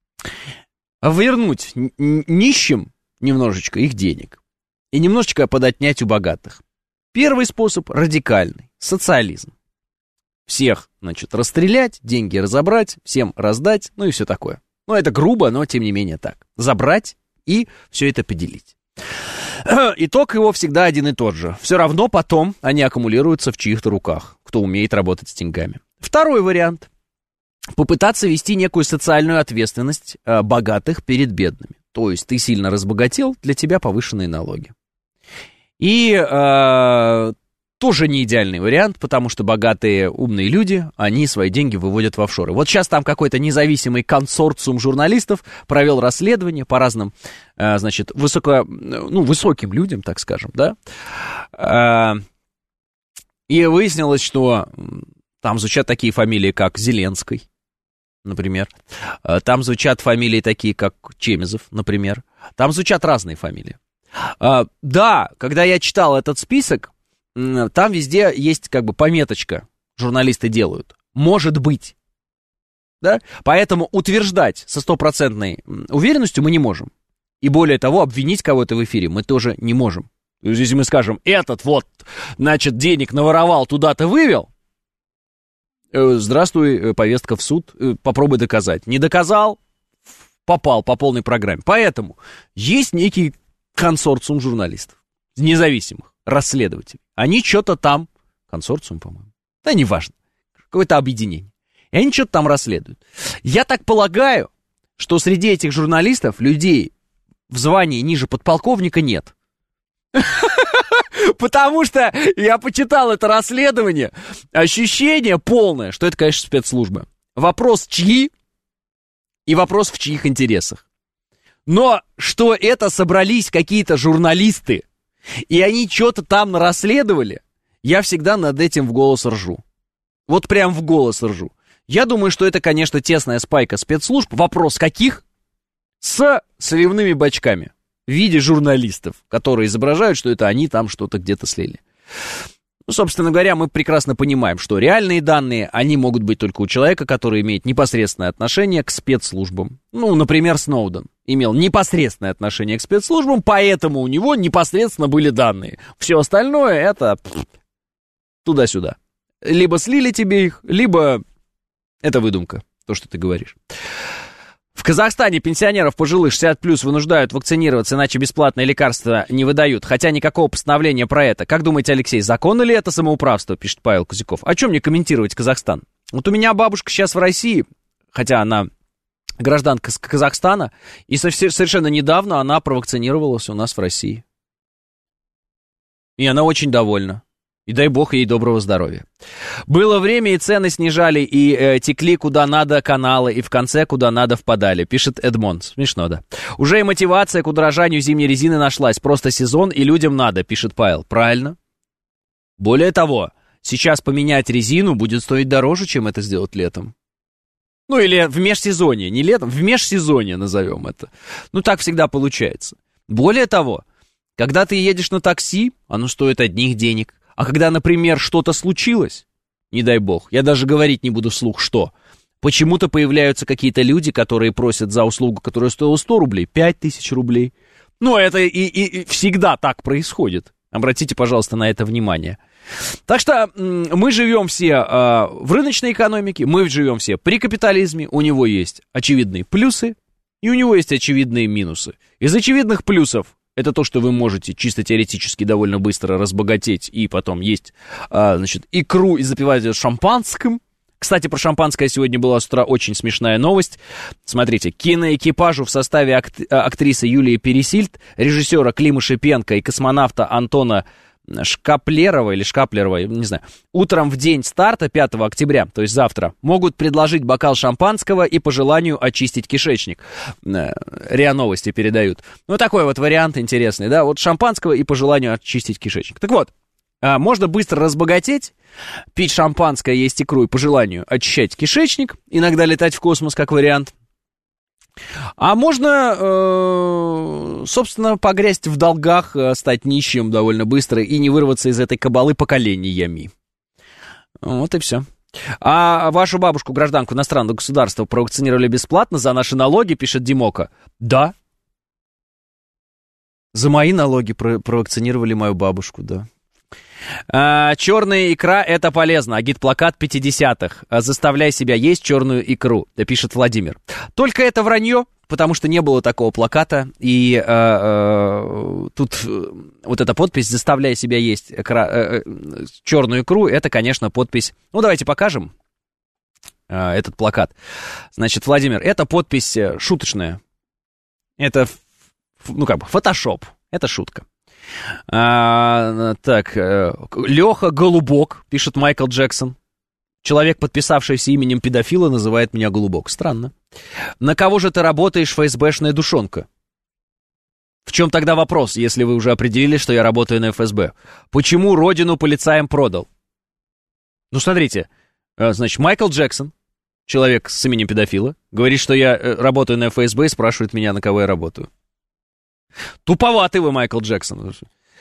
вернуть нищим немножечко их денег и немножечко подотнять у богатых. Первый способ радикальный – социализм. Всех, значит, расстрелять, деньги разобрать, всем раздать, ну и все такое. Ну, это грубо, но тем не менее так. Забрать и все это поделить. Итог его всегда один и тот же. Все равно потом они аккумулируются в чьих-то руках, кто умеет работать с деньгами. Второй вариант. Попытаться вести некую социальную ответственность богатых перед бедными. То есть ты сильно разбогател, для тебя повышенные налоги. И тоже не идеальный вариант, потому что богатые, умные люди, они свои деньги выводят в офшоры. Вот сейчас там какой-то независимый консорциум журналистов провел расследование по разным, значит, высоким людям, так скажем, да. И выяснилось, что там звучат такие фамилии, как Зеленский, например. Там звучат фамилии такие, как Чемезов, например. Там звучат разные фамилии. Да, когда я читал этот список, там везде есть как бы пометочка, журналисты делают. Может быть. Да? Поэтому утверждать со 100% уверенностью мы не можем. И более того, обвинить кого-то в эфире мы тоже не можем. То есть, если мы скажем, этот вот, значит, денег наворовал, туда-то вывел, здравствуй, повестка в суд, попробуй доказать. Не доказал, попал по полной программе. Поэтому есть некий консорциум журналистов, независимых, расследователей. Они что-то там, консорциум, по-моему, да неважно, какое-то объединение. И они что-то там расследуют. Я так полагаю, что среди этих журналистов людей в звании ниже подполковника нет. Потому что я почитал это расследование, ощущение полное, что это, конечно, спецслужбы. Вопрос чьи и вопрос в чьих интересах. Но что это собрались какие-то журналисты, и они что-то там нарасследовали, я всегда над этим в голос ржу. Вот прям в голос ржу. Я думаю, что это, конечно, тесная спайка спецслужб. Вопрос каких? С сливными бачками в виде журналистов, которые изображают, что это они там что-то где-то слили. Ну, собственно говоря, мы прекрасно понимаем, что реальные данные, они могут быть только у человека, который имеет непосредственное отношение к спецслужбам. Ну, например, Сноуден имел непосредственное отношение к спецслужбам, поэтому у него непосредственно были данные. Все остальное это туда-сюда. Либо слили тебе их, либо это выдумка, то, что ты говоришь. В Казахстане пенсионеров пожилых 60+ вынуждают вакцинироваться, иначе бесплатные лекарства не выдают. Хотя никакого постановления про это. Как думаете, Алексей, законно ли это самоуправство, пишет Павел Кузяков. О чем мне комментировать Казахстан? Вот у меня бабушка сейчас в России, хотя она гражданка Казахстана, и совершенно недавно она провакцинировалась у нас в России. И она очень довольна. И дай бог ей доброго здоровья. Было время, и цены снижали, и текли куда надо каналы, и в конце куда надо впадали, пишет Эдмонд. Смешно, да. Уже и мотивация к удорожанию зимней резины нашлась. Просто сезон, и людям надо, пишет Павел. Правильно. Более того, сейчас поменять резину будет стоить дороже, чем это сделать летом. Ну, или в межсезонье, не летом, в межсезонье назовем это. Ну, так всегда получается. Более того, когда ты едешь на такси, оно стоит одних денег. А когда, например, что-то случилось, не дай бог, я даже говорить не буду вслух, что, почему-то появляются какие-то люди, которые просят за услугу, которая стоила 100 рублей, 5000 рублей. Ну, это и всегда так происходит. Обратите, пожалуйста, на это внимание. Так что мы живем все в рыночной экономике, мы живем все при капитализме, у него есть очевидные плюсы, и у него есть очевидные минусы. Из очевидных плюсов это то, что вы можете чисто теоретически довольно быстро разбогатеть и потом есть, значит, икру и запивать ее шампанским. Кстати, про шампанское сегодня была с утра очень смешная новость. Смотрите, киноэкипажу в составе актрисы Юлии Пересильд, режиссера Клима Шипенко и космонавта Антона Шкаплерова, не знаю, утром в день старта, 5 октября, то есть завтра, могут предложить бокал шампанского и по желанию очистить кишечник. РИА Новости передают. Ну, такой вот вариант интересный, да, вот шампанского и по желанию очистить кишечник. Так вот, можно быстро разбогатеть, пить шампанское, есть икру и по желанию очищать кишечник, иногда летать в космос как вариант. А можно, собственно, погрязть в долгах, стать нищим довольно быстро и не вырваться из этой кабалы поколениями. Вот и все. А вашу бабушку, гражданку иностранного государства, провакцинировали бесплатно за наши налоги, пишет Димока. Да. За мои налоги провакцинировали мою бабушку, да. Черная икра — это полезно. Агитплакат 50-х. Заставляй себя есть черную икру, пишет Владимир. Только это вранье, потому что не было такого плаката. И тут вот эта подпись «Заставляй себя есть черную икру» — это, конечно, подпись. Ну, давайте покажем этот плакат. Значит, Владимир, это подпись шуточная. Это, ну, как бы, фотошоп. Это шутка. Так, Леха Голубок, пишет Майкл Джексон. Человек, подписавшийся именем педофила, называет меня Голубок. Странно. На кого же ты работаешь, ФСБшная душонка? В чем тогда вопрос, если вы уже определили, что я работаю на ФСБ? Почему родину полицаям продал? Ну, смотрите, значит, Майкл Джексон, человек с именем педофила, говорит, что я работаю на ФСБ и спрашивает меня, на кого я работаю. Туповатый вы, Майкл Джексон.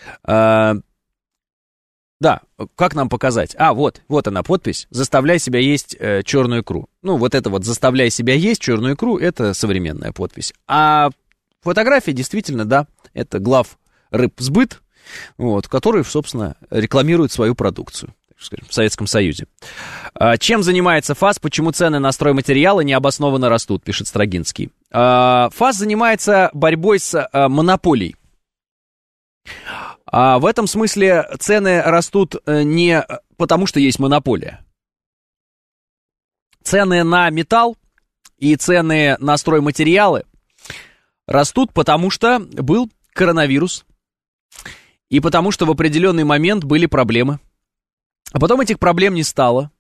Да, как нам показать? Вот она подпись. «Заставляй себя есть черную икру». Ну, вот это вот «заставляй себя есть черную икру» — это современная подпись. А фотография действительно, да, это главрыбсбыт, вот, который, собственно, рекламирует свою продукцию, так скажем, в Советском Союзе. Чем занимается ФАС? Почему цены на стройматериалы необоснованно растут, пишет Строгинский. ФАС занимается борьбой с монополией. В этом смысле цены растут не потому, что есть монополия. Цены на металл и цены на стройматериалы растут, потому что был коронавирус и потому что в определенный момент были проблемы. А потом этих проблем не стало.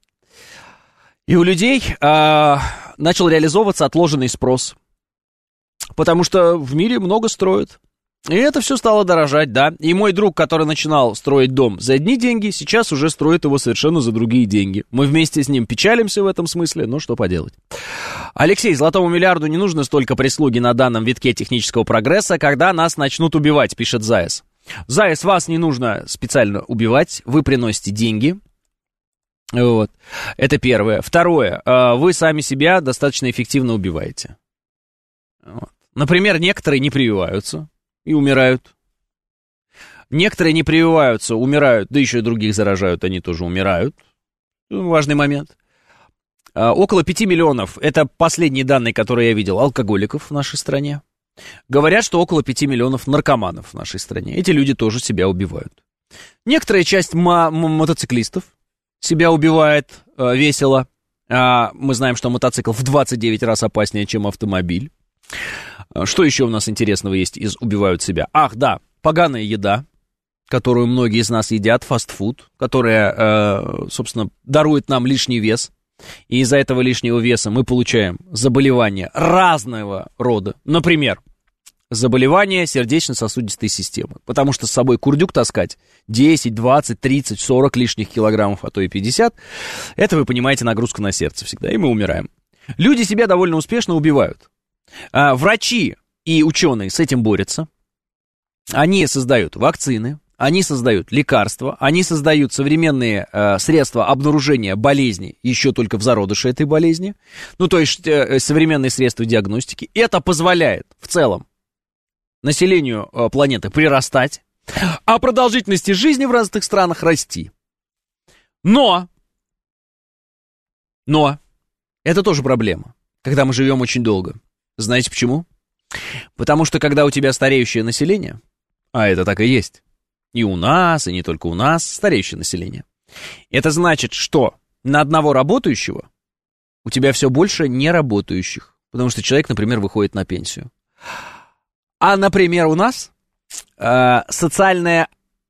И у людей начал реализовываться отложенный спрос. Потому что в мире много строят. И это все стало дорожать, да. И мой друг, который начинал строить дом за одни деньги, сейчас уже строит его совершенно за другие деньги. Мы вместе с ним печалимся в этом смысле, но что поделать. Алексей, золотому миллиарду не нужно столько прислуги на данном витке технического прогресса, когда нас начнут убивать, пишет Заяц. Заяц, вас не нужно специально убивать, вы приносите деньги. Вот. Это первое. Второе, вы сами себя достаточно эффективно убиваете. Вот. Например, некоторые не прививаются и умирают. Некоторые не прививаются, умирают, да еще и других заражают, они тоже умирают. Важный момент. Около 5 миллионов, это последние данные, которые я видел, алкоголиков в нашей стране. Говорят, что около 5 миллионов наркоманов в нашей стране. Эти люди тоже себя убивают. Некоторая часть мотоциклистов себя убивает весело. Мы знаем, что мотоцикл в 29 раз опаснее, чем автомобиль. Что еще у нас интересного есть из «убивают себя»? Ах, да, поганая еда, которую многие из нас едят, фастфуд, которая, собственно, дарует нам лишний вес. И из-за этого лишнего веса мы получаем заболевания разного рода. Например, заболевания сердечно-сосудистой системы. Потому что с собой курдюк таскать 10, 20, 30, 40 лишних килограммов, а то и 50, это, вы понимаете, нагрузка на сердце всегда, и мы умираем. Люди себя довольно успешно убивают. Врачи и ученые с этим борются. Они создают вакцины, они создают лекарства, они создают современные средства обнаружения болезни еще только в зародыше этой болезни. Ну, то есть современные средства диагностики. Это позволяет в целом населению планеты прирастать, а продолжительности жизни в разных странах расти. Но это тоже проблема, когда мы живем очень долго. Знаете почему? Потому что когда у тебя стареющее население, а это так и есть, и у нас, и не только у нас, стареющее население, это значит, что на одного работающего у тебя все больше неработающих, потому что человек, например, выходит на пенсию. А, например, у нас социально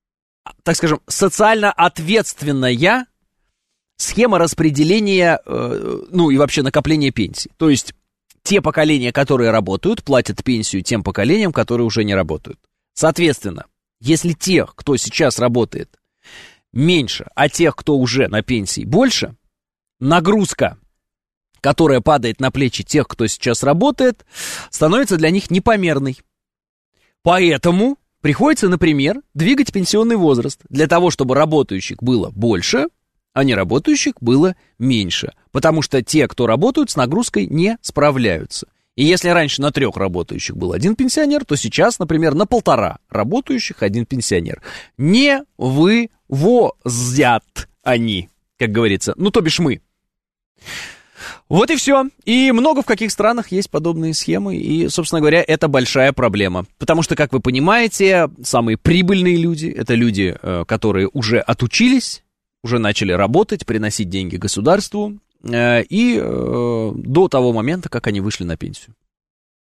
ответственная схема распределения, и вообще накопления пенсий. То есть те поколения, которые работают, платят пенсию тем поколениям, которые уже не работают. Соответственно, если тех, кто сейчас работает, меньше, а тех, кто уже на пенсии, больше, нагрузка, которая падает на плечи тех, кто сейчас работает, становится для них непомерной. Поэтому приходится, например, двигать пенсионный возраст для того, чтобы работающих было больше, а неработающих было меньше. Потому что те, кто работают, с нагрузкой не справляются. И если раньше на 3 работающих был 1 пенсионер, то сейчас, например, на 1,5 работающих 1 пенсионер. Не вывозят они, как говорится. Ну, то бишь мы. Вот и все. И много в каких странах есть подобные схемы. И, собственно говоря, это большая проблема. Потому что, как вы понимаете, самые прибыльные люди, это люди, которые уже отучились, уже начали работать, приносить деньги государству, и до того момента, как они вышли на пенсию.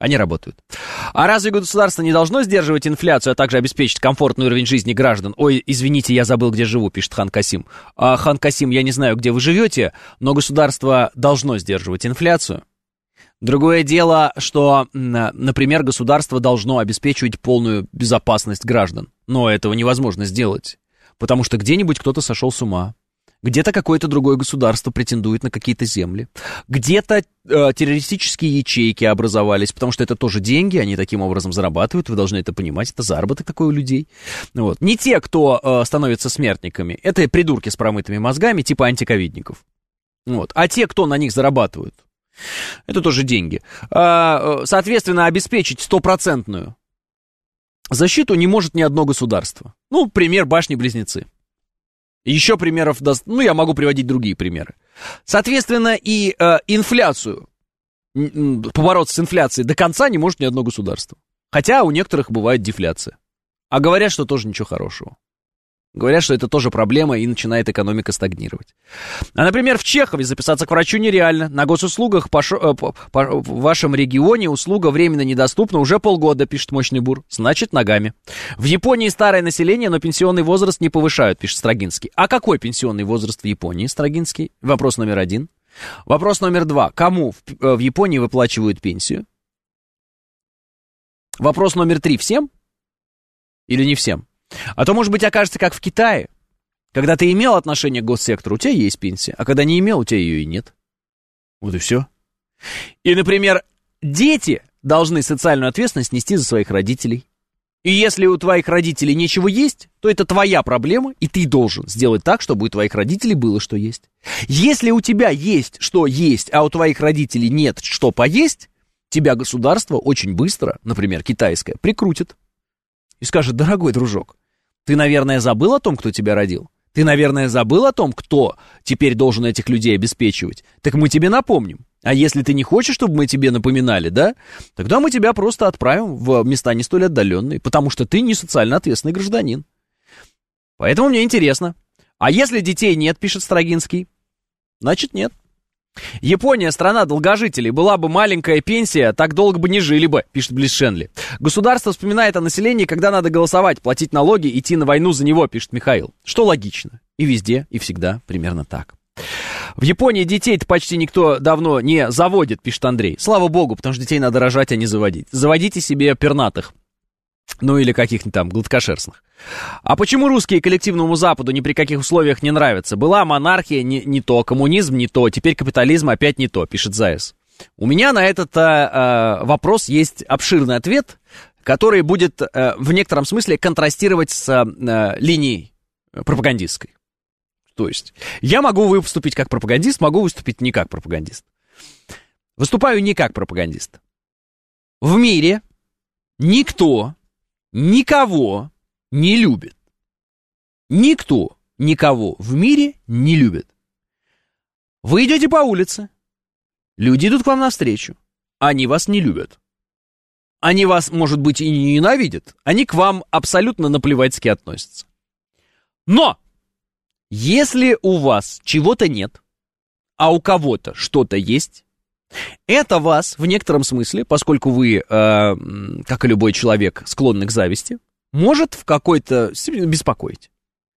Они работают. А разве государство не должно сдерживать инфляцию, а также обеспечить комфортный уровень жизни граждан? Ой, извините, я забыл, где живу, пишет Хан Касим. Хан Касим, я не знаю, где вы живете, но государство должно сдерживать инфляцию. Другое дело, что, например, государство должно обеспечивать полную безопасность граждан. Но этого невозможно сделать, потому что где-нибудь кто-то сошел с ума. Где-то какое-то другое государство претендует на какие-то земли. Где-то террористические ячейки образовались, потому что это тоже деньги, они таким образом зарабатывают, вы должны это понимать, это заработок такой у людей. Вот. Не те, кто становится смертниками, это придурки с промытыми мозгами, типа антиковидников. Вот. А те, кто на них зарабатывают, это тоже деньги. Соответственно, обеспечить стопроцентную защиту не может ни одно государство. Ну, пример башни-близнецы. Еще примеров, я могу приводить другие примеры. Соответственно, и инфляцию, побороться с инфляцией до конца не может ни одно государство. Хотя у некоторых бывает дефляция. А говорят, что тоже ничего хорошего. Говорят, что это тоже проблема, и начинает экономика стагнировать. А, например, в Чехове записаться к врачу нереально. На госуслугах в вашем регионе услуга временно недоступна уже полгода, пишет Мощный Бур. Значит, ногами. В Японии старое население, но пенсионный возраст не повышают, пишет Строгинский. А какой пенсионный возраст в Японии, Строгинский? Вопрос номер 1. Вопрос номер 2. Кому в Японии выплачивают пенсию? Вопрос номер 3. Всем? Или не всем? А то, может быть, окажется, как в Китае. Когда ты имел отношение к госсектору, у тебя есть пенсия, а когда не имел, у тебя ее и нет. Вот и все. И, например, дети должны социальную ответственность нести за своих родителей. И если у твоих родителей нечего есть, то это твоя проблема, и ты должен сделать так, чтобы у твоих родителей было что есть. Если у тебя есть что есть, а у твоих родителей нет что поесть, тебя государство очень быстро, например, китайское, прикрутит. И скажет: дорогой дружок, ты, наверное, забыл о том, кто тебя родил? Ты, наверное, забыл о том, кто теперь должен этих людей обеспечивать? Так мы тебе напомним. А если ты не хочешь, чтобы мы тебе напоминали, да? Тогда мы тебя просто отправим в места не столь отдаленные, потому что ты не социально ответственный гражданин. Поэтому мне интересно. А если детей нет, пишет Строгинский, значит нет. Япония, страна долгожителей, была бы маленькая пенсия, так долго бы не жили бы, пишет Близ Шенли. Государство вспоминает о населении, когда надо голосовать, платить налоги, идти на войну за него, пишет Михаил. Что логично. И везде, и всегда примерно так. В Японии детей-то почти никто давно не заводит, пишет Андрей. Слава богу, потому что детей надо рожать, а не заводить. Заводите себе пернатых. Ну или каких-нибудь там гладкошерстных. А почему русские коллективному Западу ни при каких условиях не нравятся? Была монархия не то, коммунизм не то, теперь капитализм опять не то, пишет Заяц. У меня на этот вопрос есть обширный ответ, который будет в некотором смысле контрастировать с линией пропагандистской. То есть я могу выступить как пропагандист, могу выступить не как пропагандист. Выступаю не как пропагандист. В мире никто никого не любит. Никто никого в мире не любит. Вы идете по улице, люди идут к вам навстречу, они вас не любят. Они вас, может быть, и не ненавидят, они к вам абсолютно наплевательски относятся. Но если у вас чего-то нет, а у кого-то что-то есть, это вас в некотором смысле, поскольку вы, как и любой человек, склонны к зависти, может в какой-то степени беспокоить.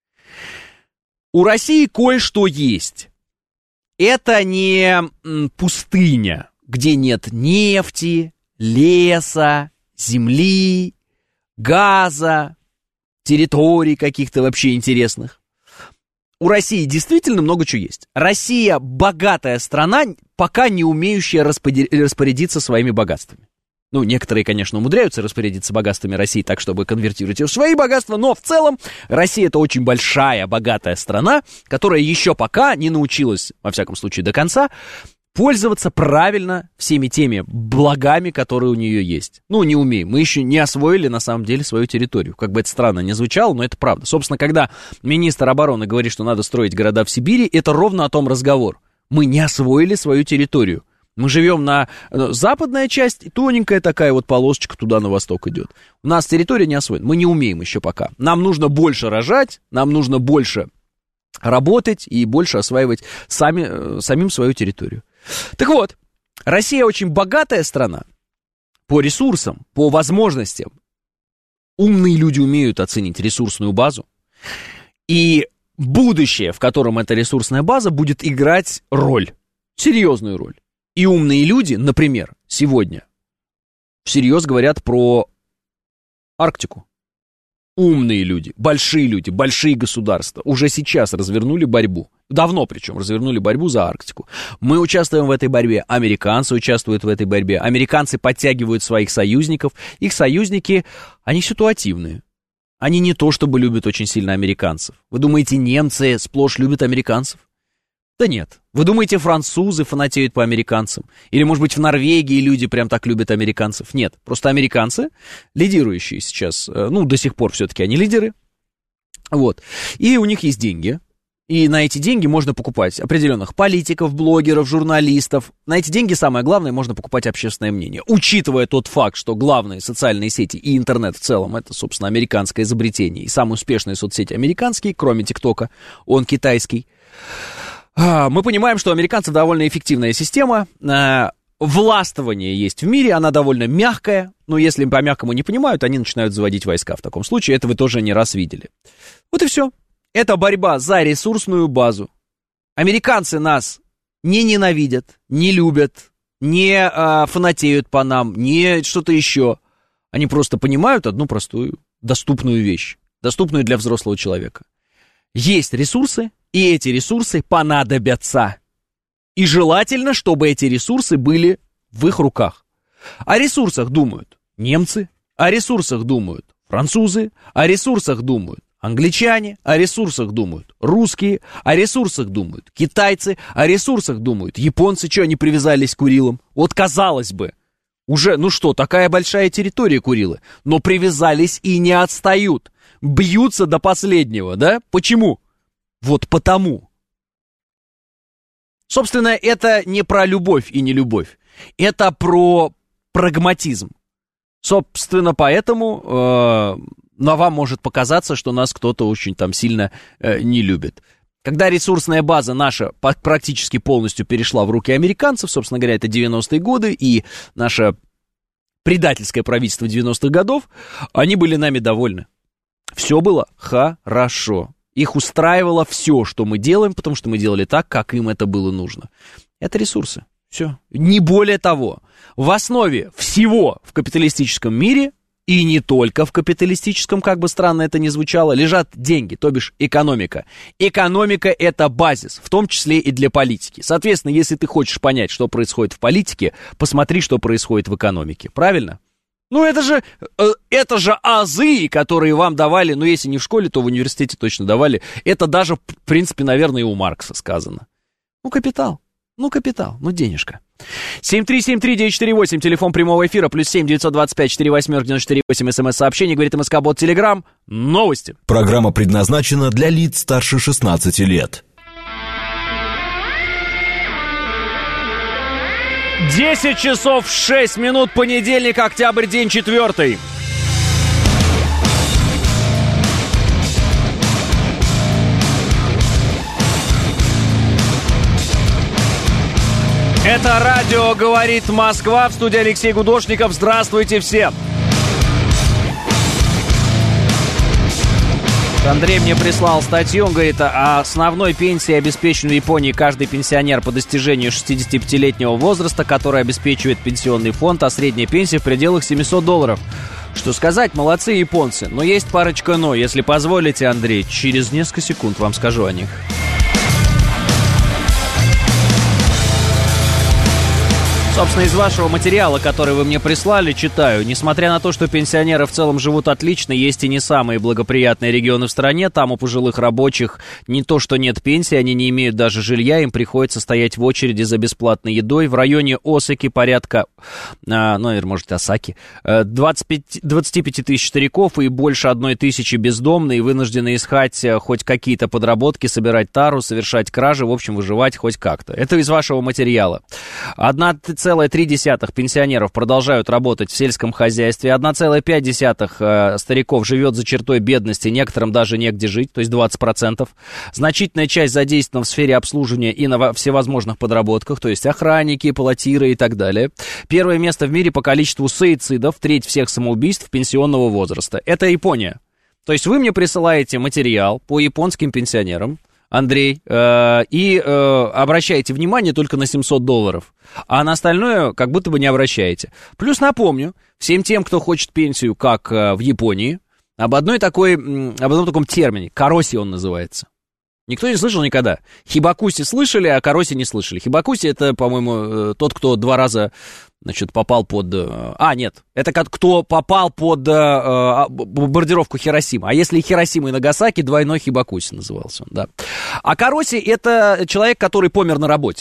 У России кое-что есть. Это не пустыня, где нет нефти, леса, земли, газа, территорий каких-то вообще интересных. У России действительно много чего есть. Россия богатая страна, пока не умеющая распорядиться своими богатствами. Ну, некоторые, конечно, умудряются распорядиться богатствами России так, чтобы конвертировать их в свои богатства, но в целом Россия — это очень большая, богатая страна, которая еще пока не научилась, во всяком случае, до конца, пользоваться правильно всеми теми благами, которые у нее есть. Ну, не умеем. Мы еще не освоили, на самом деле, свою территорию. Как бы это странно ни звучало, но это правда. Собственно, когда министр обороны говорит, что надо строить города в Сибири, это ровно о том разговор. Мы не освоили свою территорию. Мы живем на западная часть, и тоненькая такая вот полосочка туда на восток идет. У нас территория не освоена. Мы не умеем еще пока. Нам нужно больше рожать, нам нужно больше работать и больше осваивать самим свою территорию. Так вот, Россия очень богатая страна, по ресурсам, по возможностям. Умные люди умеют оценить ресурсную базу. И будущее, в котором эта ресурсная база будет играть роль, серьезную роль. И умные люди, например, сегодня всерьез говорят про Арктику. Умные люди, большие государства уже сейчас развернули борьбу. Давно причем развернули борьбу за Арктику. Мы участвуем в этой борьбе, американцы участвуют в этой борьбе. Американцы подтягивают своих союзников. Их союзники, они ситуативные. Они не то чтобы любят очень сильно американцев. Вы думаете, немцы сплошь любят американцев? Да нет. Вы думаете, французы фанатеют по американцам? Или, может быть, в Норвегии люди прям так любят американцев? Нет. Просто американцы, лидирующие сейчас, до сих пор все-таки они лидеры. Вот. И у них есть деньги. И на эти деньги можно покупать определенных политиков, блогеров, журналистов. На эти деньги, самое главное, можно покупать общественное мнение. Учитывая тот факт, что главные социальные сети и интернет в целом, это, собственно, американское изобретение. И самые успешные соцсети американские, кроме ТикТока, он китайский. Мы понимаем, что у американцев довольно эффективная система. Властвование есть в мире, она довольно мягкая. Но если по-мягкому не понимают, они начинают заводить войска в таком случае. Это вы тоже не раз видели. Вот и все. Это борьба за ресурсную базу. Американцы нас не ненавидят, не любят, не фанатеют по нам, не что-то еще. Они просто понимают одну простую, доступную вещь. Доступную для взрослого человека. Есть ресурсы, и эти ресурсы понадобятся. И желательно, чтобы эти ресурсы были в их руках. О ресурсах думают немцы, о ресурсах думают французы, о ресурсах думают англичане, о ресурсах думают русские, о ресурсах думают китайцы, о ресурсах думают японцы. Что они привязались к Курилам? Вот казалось бы, уже, такая большая территория Курилы, но привязались и не отстают. Бьются до последнего, да? Почему? Вот потому. Собственно, это не про любовь и не любовь. Это про прагматизм. Собственно, поэтому вам может показаться, что нас кто-то очень там сильно не любит. Когда ресурсная база наша практически полностью перешла в руки американцев, собственно говоря, это 90-е годы, и наше предательское правительство 90-х годов, они были нами довольны. Все было хорошо. Их устраивало все, что мы делаем, потому что мы делали так, как им это было нужно. Это ресурсы. Все. Не более того. В основе всего в капиталистическом мире, и не только в капиталистическом, как бы странно это ни звучало, лежат деньги, то бишь экономика. Экономика — это базис, в том числе и для политики. Соответственно, если ты хочешь понять, что происходит в политике, посмотри, что происходит в экономике. Правильно? Это же азы, которые вам давали, если не в школе, то в университете точно давали. Это даже, в принципе, наверное, и у Маркса сказано. Капитал, денежка. 7373948, телефон прямого эфира, +7 925 48 94 8, смс-сообщение, говорит МСК-бот Телеграм. Новости. Программа предназначена для лиц старше 16 лет. 10 часов 6 минут, понедельник, октябрь, день 4. Это радио «Говорит Москва», в студии Алексей Гудошников. Здравствуйте всем! Андрей мне прислал статью, он говорит, о основной пенсии, обеспеченной в Японии каждый пенсионер по достижению 65-летнего возраста, который обеспечивает пенсионный фонд, а средняя пенсия в пределах $700. Что сказать, молодцы японцы, но есть парочка «но». Если позволите, Андрей, через несколько секунд вам скажу о них. Собственно, из вашего материала, который вы мне прислали, читаю. Несмотря на то, что пенсионеры в целом живут отлично, есть и не самые благоприятные регионы в стране. Там у пожилых рабочих не то, что нет пенсии, они не имеют даже жилья, им приходится стоять в очереди за бесплатной едой. В районе Осаки порядка, Осаки, 25 тысяч стариков и больше 1 тысячи бездомные, вынуждены искать хоть какие-то подработки, собирать тару, совершать кражи, в общем, выживать хоть как-то. Это из вашего материала. 1,3 1,3 пенсионеров продолжают работать в сельском хозяйстве, 1,5 стариков живет за чертой бедности, некоторым даже негде жить, то есть 20%. Значительная часть задействована в сфере обслуживания и на всевозможных подработках, то есть охранники, полотиры и так далее. Первое место в мире по количеству суицидов, треть всех самоубийств пенсионного возраста. Это Япония. То есть вы мне присылаете материал по японским пенсионерам, Андрей, и обращаете внимание только на $700, а на остальное как будто бы не обращаете. Плюс напомню всем тем, кто хочет пенсию, как в Японии, об одном таком термине, кароси он называется. Никто не слышал никогда. Хибакуси слышали, а кароси не слышали. Хибакуси — это, по-моему, тот, кто 2 раза, значит, попал под... нет, это кто попал под бомбардировку Хиросимы. А если Хиросима и Нагасаки, двойной хибакуси назывался он, да. А кароси — это человек, который помер на работе.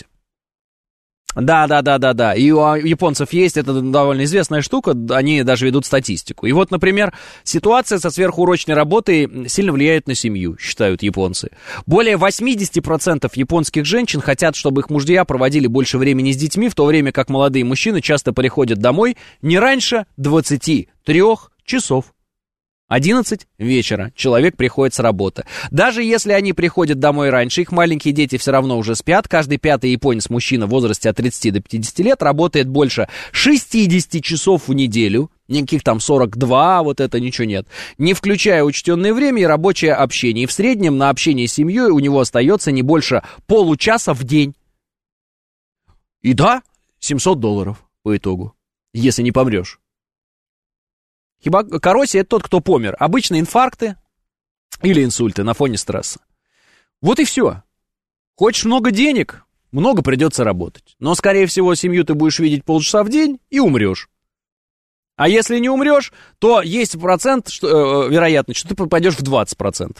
Да. И у японцев есть, это довольно известная штука, они даже ведут статистику. И вот, например, ситуация со сверхурочной работой сильно влияет на семью, считают японцы. Более 80% японских женщин хотят, чтобы их мужья проводили больше времени с детьми, в то время как молодые мужчины часто приходят домой не раньше 23 часов. 11 вечера человек приходит с работы. Даже если они приходят домой раньше, их маленькие дети все равно уже спят. Каждый 5-й японец-мужчина в возрасте от 30 до 50 лет работает больше 60 часов в неделю. Никаких там 42, вот это ничего нет. Не включая учтенное время и рабочее общение. И в среднем на общение с семьей у него остается не больше получаса в день. И да, $700 по итогу, если не помрешь. Кароси — это тот, кто помер. Обычно инфаркты или инсульты на фоне стресса. Вот и все. Хочешь много денег, много придется работать. Но, скорее всего, семью ты будешь видеть полчаса в день и умрешь. А если не умрешь, то есть вероятность, что ты попадешь в 20%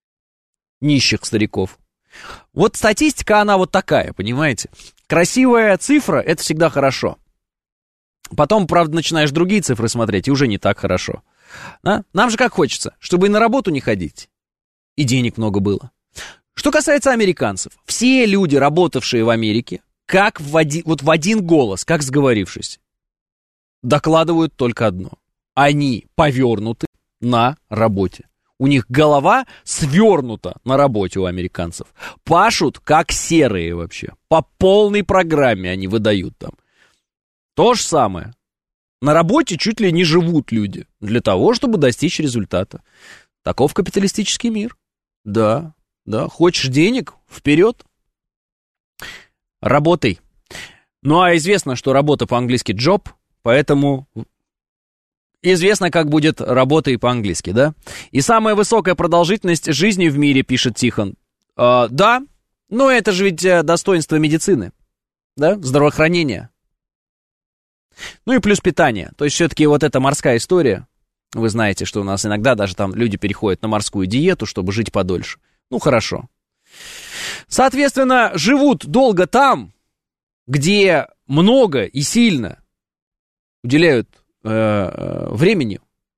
нищих стариков. Вот статистика, она вот такая, понимаете? Красивая цифра — это всегда хорошо. Потом, правда, начинаешь другие цифры смотреть, и уже не так хорошо. Да? Нам же как хочется, чтобы и на работу не ходить, и денег много было. Что касается американцев, все люди, работавшие в Америке, как в один голос, как сговорившись, докладывают только одно. Они повернуты на работе. У них голова свернута на работе у американцев. Пашут как серые вообще. По полной программе они выдают там. То же самое. На работе чуть ли не живут люди для того, чтобы достичь результата. Таков капиталистический мир. Да. Хочешь денег? Вперед. Работай. Ну, а известно, что работа по-английски job, поэтому известно, как будет работа и по-английски, да? И самая высокая продолжительность жизни в мире, пишет Тихон. Да, но это же ведь достоинство медицины, да, здравоохранения. Ну и плюс питание. То есть все-таки вот эта морская история. Вы знаете, что у нас иногда даже там люди переходят на морскую диету, чтобы жить подольше. Ну хорошо. Соответственно, живут долго там, где много и сильно уделяют время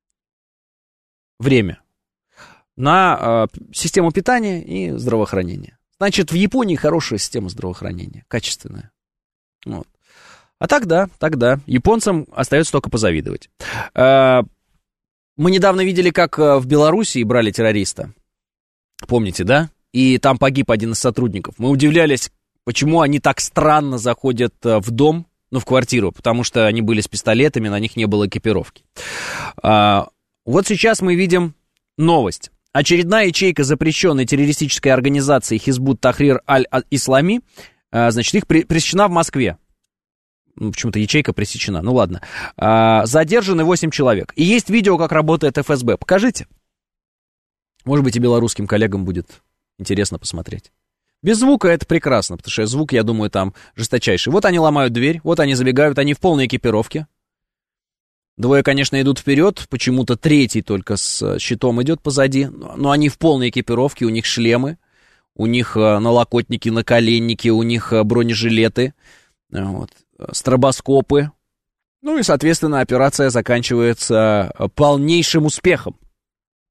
на систему питания и здравоохранения. Значит, в Японии хорошая система здравоохранения, качественная. Вот. А тогда японцам остается только позавидовать. Мы недавно видели, как в Белоруссии брали террориста. Помните, да? И там погиб один из сотрудников. Мы удивлялись, почему они так странно заходят в дом, в квартиру, потому что они были с пистолетами, на них не было экипировки. Вот сейчас мы видим новость. Очередная ячейка запрещенной террористической организации Хизбут Тахрир Аль-Ислами, значит, их пресечена в Москве. Почему-то ячейка пресечена, ну ладно. Задержаны 8 человек. И есть видео, как работает ФСБ. Покажите. Может быть, и белорусским коллегам будет интересно посмотреть. Без звука это прекрасно, потому что звук, я думаю, там жесточайший. Вот они ломают дверь, вот они забегают, они в полной экипировке. 2, конечно, идут вперед, почему-то 3 только с щитом идет позади. Но они в полной экипировке, у них шлемы, у них налокотники, наколенники, у них бронежилеты. Вот. Стробоскопы. Ну и, соответственно, операция заканчивается полнейшим успехом.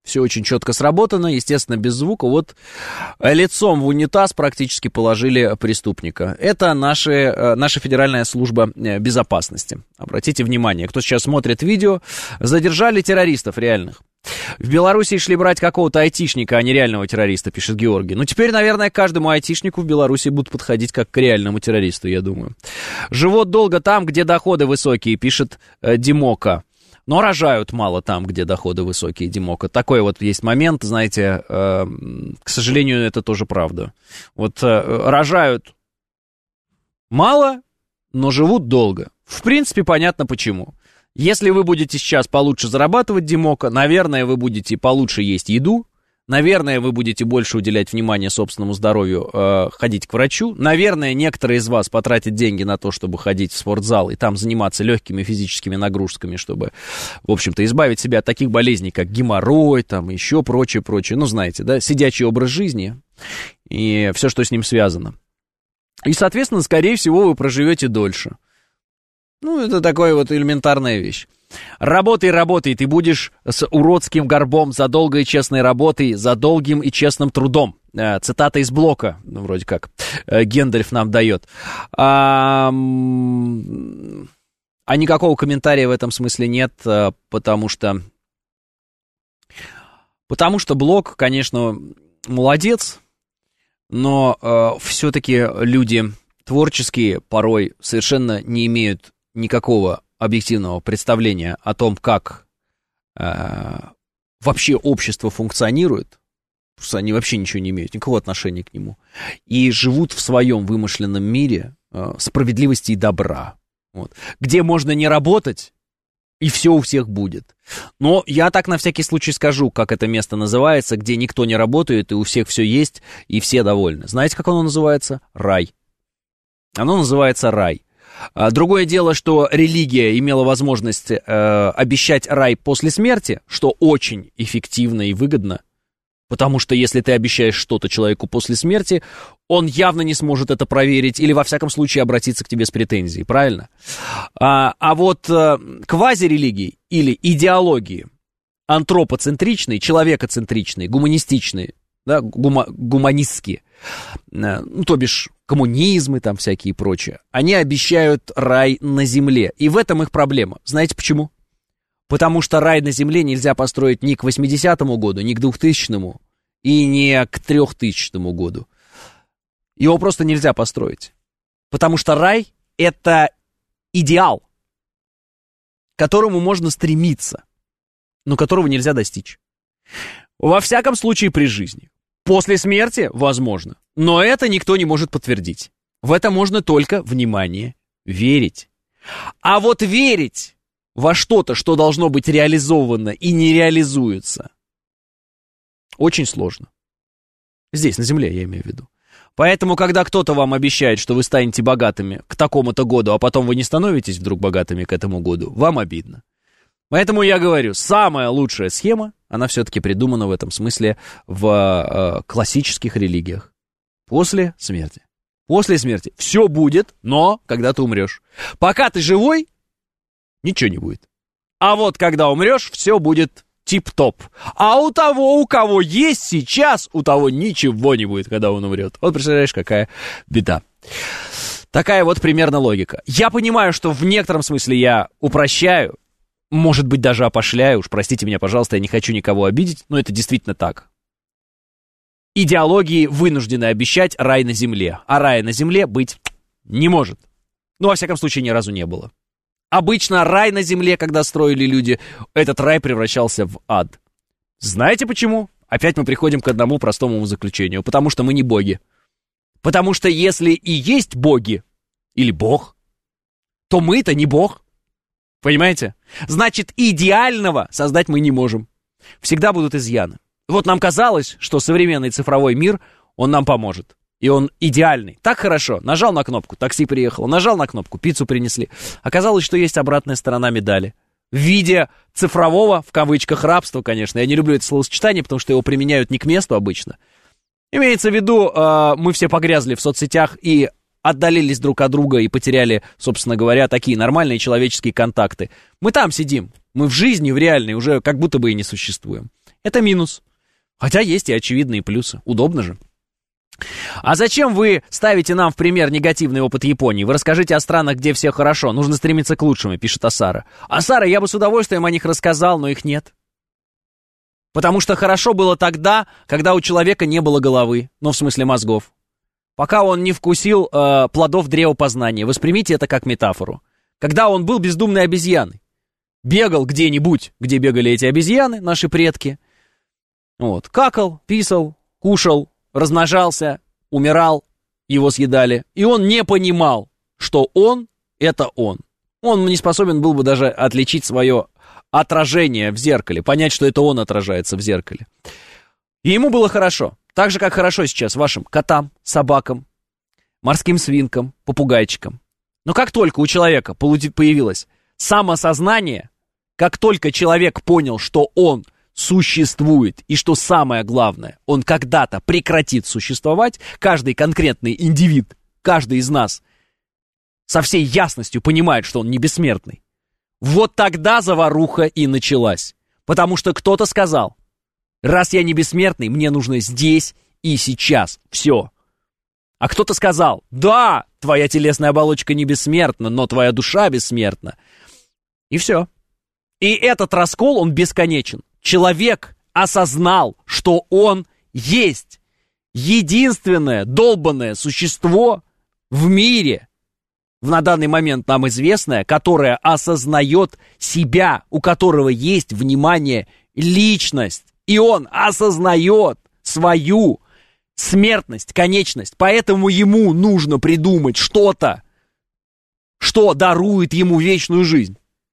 все очень четко сработано, естественно, без звука. Вот лицом в унитаз практически положили преступника. Это наша Федеральная служба безопасности. Обратите внимание, кто сейчас смотрит видео, задержали террористов реальных. В Беларуси шли брать какого-то айтишника, а не реального террориста, пишет Георгий. Ну, теперь, наверное, к каждому айтишнику в Беларуси будут подходить как к реальному террористу, я думаю. Живут долго там, где доходы высокие, пишет Димока. Но рожают мало там, где доходы высокие, Димока. Такой вот есть момент, знаете, к сожалению, это тоже правда. Вот рожают мало, но живут долго. В принципе, понятно почему. Если вы будете сейчас получше зарабатывать, Димока, наверное, вы будете получше есть еду, наверное, вы будете больше уделять внимание собственному здоровью, ходить к врачу, наверное, некоторые из вас потратят деньги на то, чтобы ходить в спортзал и там заниматься легкими физическими нагрузками, чтобы, в общем-то, избавить себя от таких болезней, как геморрой, там, еще прочее. Ну, знаете, да, сидячий образ жизни и все, что с ним связано. И, соответственно, скорее всего, вы проживете дольше. Ну, это такая вот элементарная вещь. Работай, ты будешь с уродским горбом за долгой и честной работой, за долгим и честным трудом. Цитата из Блока, ну, вроде как, Гендальф нам дает. А никакого комментария в этом смысле нет, потому что Блок, конечно, молодец, но все-таки люди творческие порой совершенно не имеют никакого объективного представления о том, как вообще общество функционирует, потому что они вообще ничего не имеют, никакого отношения к нему, и живут в своем вымышленном мире справедливости и добра, вот, где можно не работать, и все у всех будет. Но я так на всякий случай скажу, как это место называется, где никто не работает, и у всех все есть, и все довольны. Знаете, как оно называется? Рай. Оно называется рай. Другое дело, что религия имела возможность обещать рай после смерти, что очень эффективно и выгодно, потому что если ты обещаешь что-то человеку после смерти, он явно не сможет это проверить или, во всяком случае, обратиться к тебе с претензией, правильно? А вот квазирелигии или идеологии антропоцентричные, человекоцентричные, гуманистичные, да, гуманистские, ну, то бишь коммунизмы там всякие и прочее, они обещают рай на земле. И в этом их проблема. Знаете почему? Потому что рай на земле нельзя построить ни к 80-му году, ни к 2000-му, и не к 3000-му году. Его просто нельзя построить. Потому что рай — это идеал, к которому можно стремиться, но которого нельзя достичь. Во всяком случае при жизни. После смерти, возможно, но это никто не может подтвердить. В это можно только, внимание, верить. А вот верить во что-то, что должно быть реализовано и не реализуется, очень сложно. Здесь, на земле, я имею в виду. Поэтому, когда кто-то вам обещает, что вы станете богатыми к такому-то году, а потом вы не становитесь вдруг богатыми к этому году, вам обидно. Поэтому я говорю, самая лучшая схема, она все-таки придумана в этом смысле в классических религиях. После смерти. После смерти все будет, но когда ты умрешь. Пока ты живой, ничего не будет. А вот когда умрешь, все будет тип-топ. А у того, у кого есть сейчас, у того ничего не будет, когда он умрет. Вот представляешь, какая беда. Такая вот примерно логика. Я понимаю, что в некотором смысле я упрощаю, может быть, даже опошляю, уж простите меня, пожалуйста, я не хочу никого обидеть, но это действительно так. Идеологии вынуждены обещать рай на земле, а рая на земле быть не может. Ну, во всяком случае, ни разу не было. Обычно рай на земле, когда строили люди, этот рай превращался в ад. Знаете почему? Опять мы приходим к одному простому заключению. Потому что мы не боги. Потому что если и есть боги, или бог, то мы-то не бог. Понимаете? Значит, идеального создать мы не можем. Всегда будут изъяны. Вот нам казалось, что современный цифровой мир, он нам поможет. И он идеальный. Так хорошо. Нажал на кнопку, такси приехало. Нажал на кнопку, пиццу принесли. Оказалось, что есть обратная сторона медали. В виде цифрового, в кавычках, рабства, конечно. Я не люблю это словосочетание, потому что его применяют не к месту обычно. Имеется в виду, мы все погрязли в соцсетях и отдалились друг от друга и потеряли, собственно говоря, такие нормальные человеческие контакты. Мы там сидим. Мы в жизни, в реальной, уже как будто бы и не существуем. Это минус. Хотя есть и очевидные плюсы. Удобно же. А зачем вы ставите нам в пример негативный опыт Японии? Вы расскажите о странах, где все хорошо. Нужно стремиться к лучшему, пишет Асара. Асара, я бы с удовольствием о них рассказал, но их нет. Потому что хорошо было тогда, когда у человека не было головы. Ну, в смысле мозгов. Пока он не вкусил плодов древа познания. Воспримите это как метафору. Когда он был бездумной обезьяной. Бегал где-нибудь, где бегали эти обезьяны, наши предки. Вот. Какал, писал, кушал, размножался, умирал, его съедали. И он не понимал, что он — это он. Он не способен был бы даже отличить свое отражение в зеркале, понять, что это он отражается в зеркале. И ему было хорошо. Так же, как хорошо сейчас вашим котам, собакам, морским свинкам, попугайчикам. Но как только у человека появилось самосознание, как только человек понял, что он существует, и что самое главное, он когда-то прекратит существовать, каждый конкретный индивид, каждый из нас со всей ясностью понимает, что он не бессмертный. Вот тогда заваруха и началась. Потому что кто-то сказал: раз я не бессмертный, мне нужно здесь и сейчас. Все. А кто-то сказал: да, твоя телесная оболочка не бессмертна, но твоя душа бессмертна. И все. И этот раскол, он бесконечен. Человек осознал, что он есть единственное долбанное существо в мире, на данный момент нам известное, которое осознает себя, у которого есть, внимание, личность. И он осознает свою смертность, конечность. Поэтому ему нужно придумать что-то, что дарует ему вечную жизнь.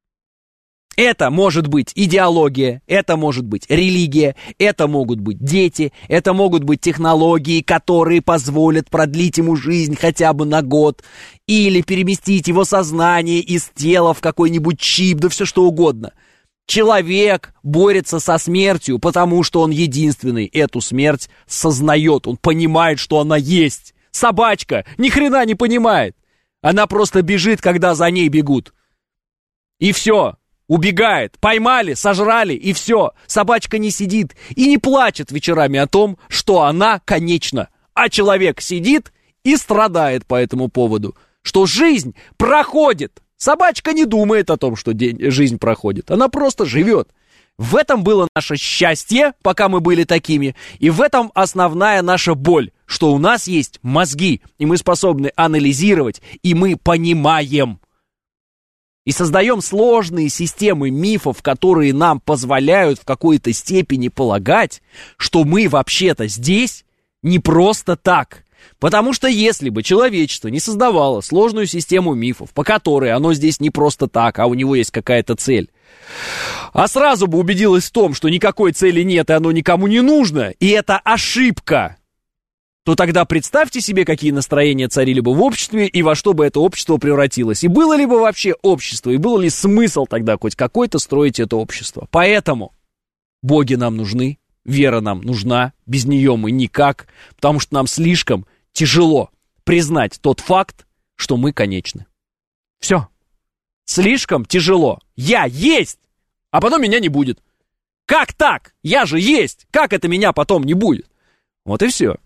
Это может быть идеология, это может быть религия, это могут быть дети, это могут быть технологии, которые позволят продлить ему жизнь хотя бы на год, или переместить его сознание из тела в какой-нибудь чип, да все что угодно. Человек борется со смертью, потому что он единственный эту смерть сознает, он понимает, что она есть. Собачка ни хрена не понимает, она просто бежит, когда за ней бегут. И все. Убегает, поймали, сожрали, и все. Собачка не сидит и не плачет вечерами о том, что она конечна. А человек сидит и страдает по этому поводу, что жизнь проходит. Собачка не думает о том, что жизнь проходит. Она просто живет. В этом было наше счастье, пока мы были такими. И в этом основная наша боль, что у нас есть мозги, и мы способны анализировать, и мы понимаем. И создаем сложные системы мифов, которые нам позволяют в какой-то степени полагать, что мы вообще-то здесь не просто так. Потому что если бы человечество не создавало сложную систему мифов, по которой оно здесь не просто так, а у него есть какая-то цель, а сразу бы убедилось в том, что никакой цели нет и оно никому не нужно, и это ошибка, то тогда представьте себе, какие настроения царили бы в обществе и во что бы это общество превратилось. И было ли бы вообще общество, и был ли смысл тогда хоть какой-то строить это общество. Поэтому боги нам нужны, вера нам нужна, без нее мы никак, потому что нам слишком тяжело признать тот факт, что мы конечны. Все. Слишком тяжело. Я есть, а потом меня не будет. Как так? Я же есть. Как это меня потом не будет? Вот и все.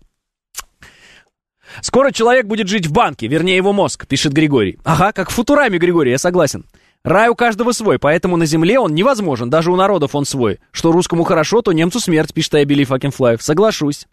Скоро человек будет жить в банке, вернее его мозг, пишет Григорий. Ага, как в Футураме, Григорий, я согласен. Рай у каждого свой, поэтому на земле он невозможен, даже у народов он свой. Что русскому хорошо, то немцу смерть, пишет I Believe I Can Fly. Соглашусь.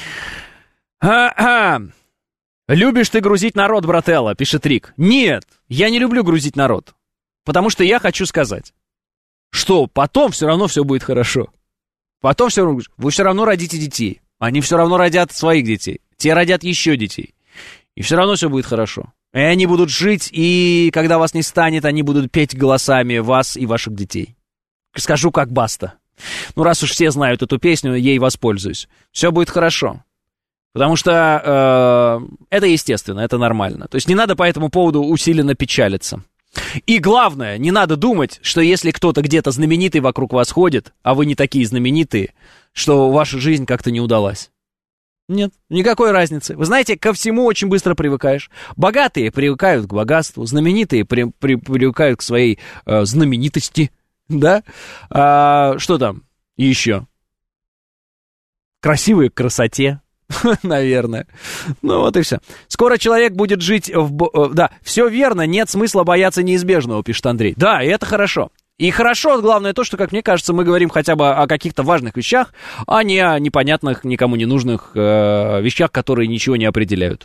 Любишь ты грузить народ, брателло, пишет Рик. Нет, я не люблю грузить народ. Потому что я хочу сказать, что потом все равно все будет хорошо. Потом все равно, вы все равно родите детей. Они все равно родят своих детей. Те родят еще детей. И все равно все будет хорошо. И они будут жить, и когда вас не станет, они будут петь голосами вас и ваших детей. Скажу как Баста. Ну, раз уж все знают эту песню, ей воспользуюсь. Все будет хорошо. Потому что это естественно, это нормально. То есть не надо по этому поводу усиленно печалиться. И главное, не надо думать, что если кто-то где-то знаменитый вокруг вас ходит, а вы не такие знаменитые, что ваша жизнь как-то не удалась. Нет, никакой разницы. Вы знаете, ко всему очень быстро привыкаешь. Богатые привыкают к богатству, знаменитые привыкают к своей знаменитости, да? Что там еще? красивые к красоте, наверное. Ну вот и все. Скоро человек будет жить Да, все верно, нет смысла бояться неизбежного, пишет Андрей. Да, и это хорошо. И хорошо, главное то, что, как мне кажется, мы говорим хотя бы о каких-то важных вещах, а не о непонятных, никому не нужных вещах, которые ничего не определяют.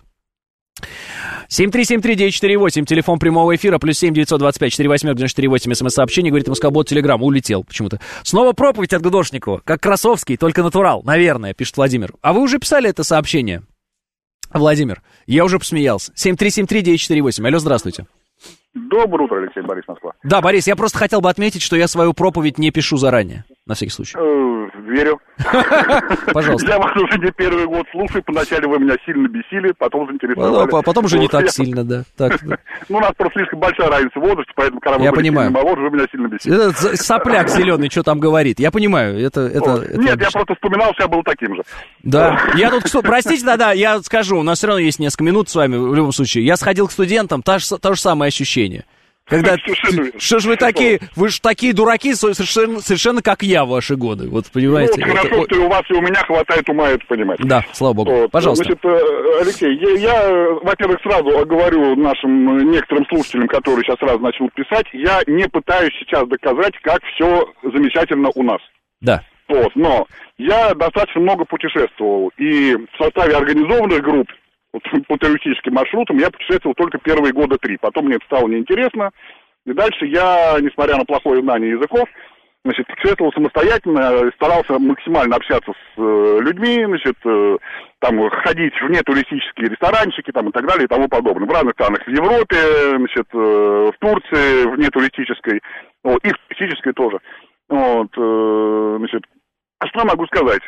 7373948, телефон прямого эфира, +7 925 48 98, смс-сообщение, говорит МСК-бот, Телеграм, улетел почему-то. Снова проповедь от Гудошникова, как Красовский, только натурал, наверное, пишет Владимир. А вы уже писали это сообщение, Владимир? Я уже посмеялся. 7373948, алло, здравствуйте. Доброе утро, Алексей, Борис, Москва. Да, Борис, я просто хотел бы отметить, что я свою проповедь не пишу заранее, на всякий случай. Верю. Пожалуйста. Я вас уже не первый год слушаю, поначалу вы меня сильно бесили, потом заинтересовали. Потом уже не так сильно, да. Ну, у нас просто слишком большая разница в возрасте, поэтому, когда вы были сильно моложе, вы меня сильно бесили. Это сопляк зеленый, что там говорит, я понимаю. Нет, я просто вспоминал, что я был таким же. Да, я тут, простите, да, я скажу, у нас все равно есть несколько минут с вами, в любом случае. Я сходил к студентам, то же самое ощущение. Когда, что ж вы же такие дураки, совершенно как я в ваши годы, вот понимаете. Ну, хорошо, что и у вас, и у меня хватает ума это понимать. Да, слава богу, вот. Пожалуйста. Значит, Алексей, я, во-первых, сразу оговорю нашим некоторым слушателям, которые сейчас сразу начнут писать, я не пытаюсь сейчас доказать, как все замечательно у нас. Да. Вот, но я достаточно много путешествовал, и в составе организованных групп, по туристическим маршрутам я путешествовал только первые года 3. Потом мне это стало неинтересно. И дальше я, несмотря на плохое знание языков, значит, путешествовал самостоятельно, старался максимально общаться с людьми, значит, там, ходить в нетуристические ресторанчики там, и так далее и тому подобное. В разных странах. В Европе, значит, в Турции, в нетуристической, вот, и в туристической тоже. Вот, значит, а что я могу сказать?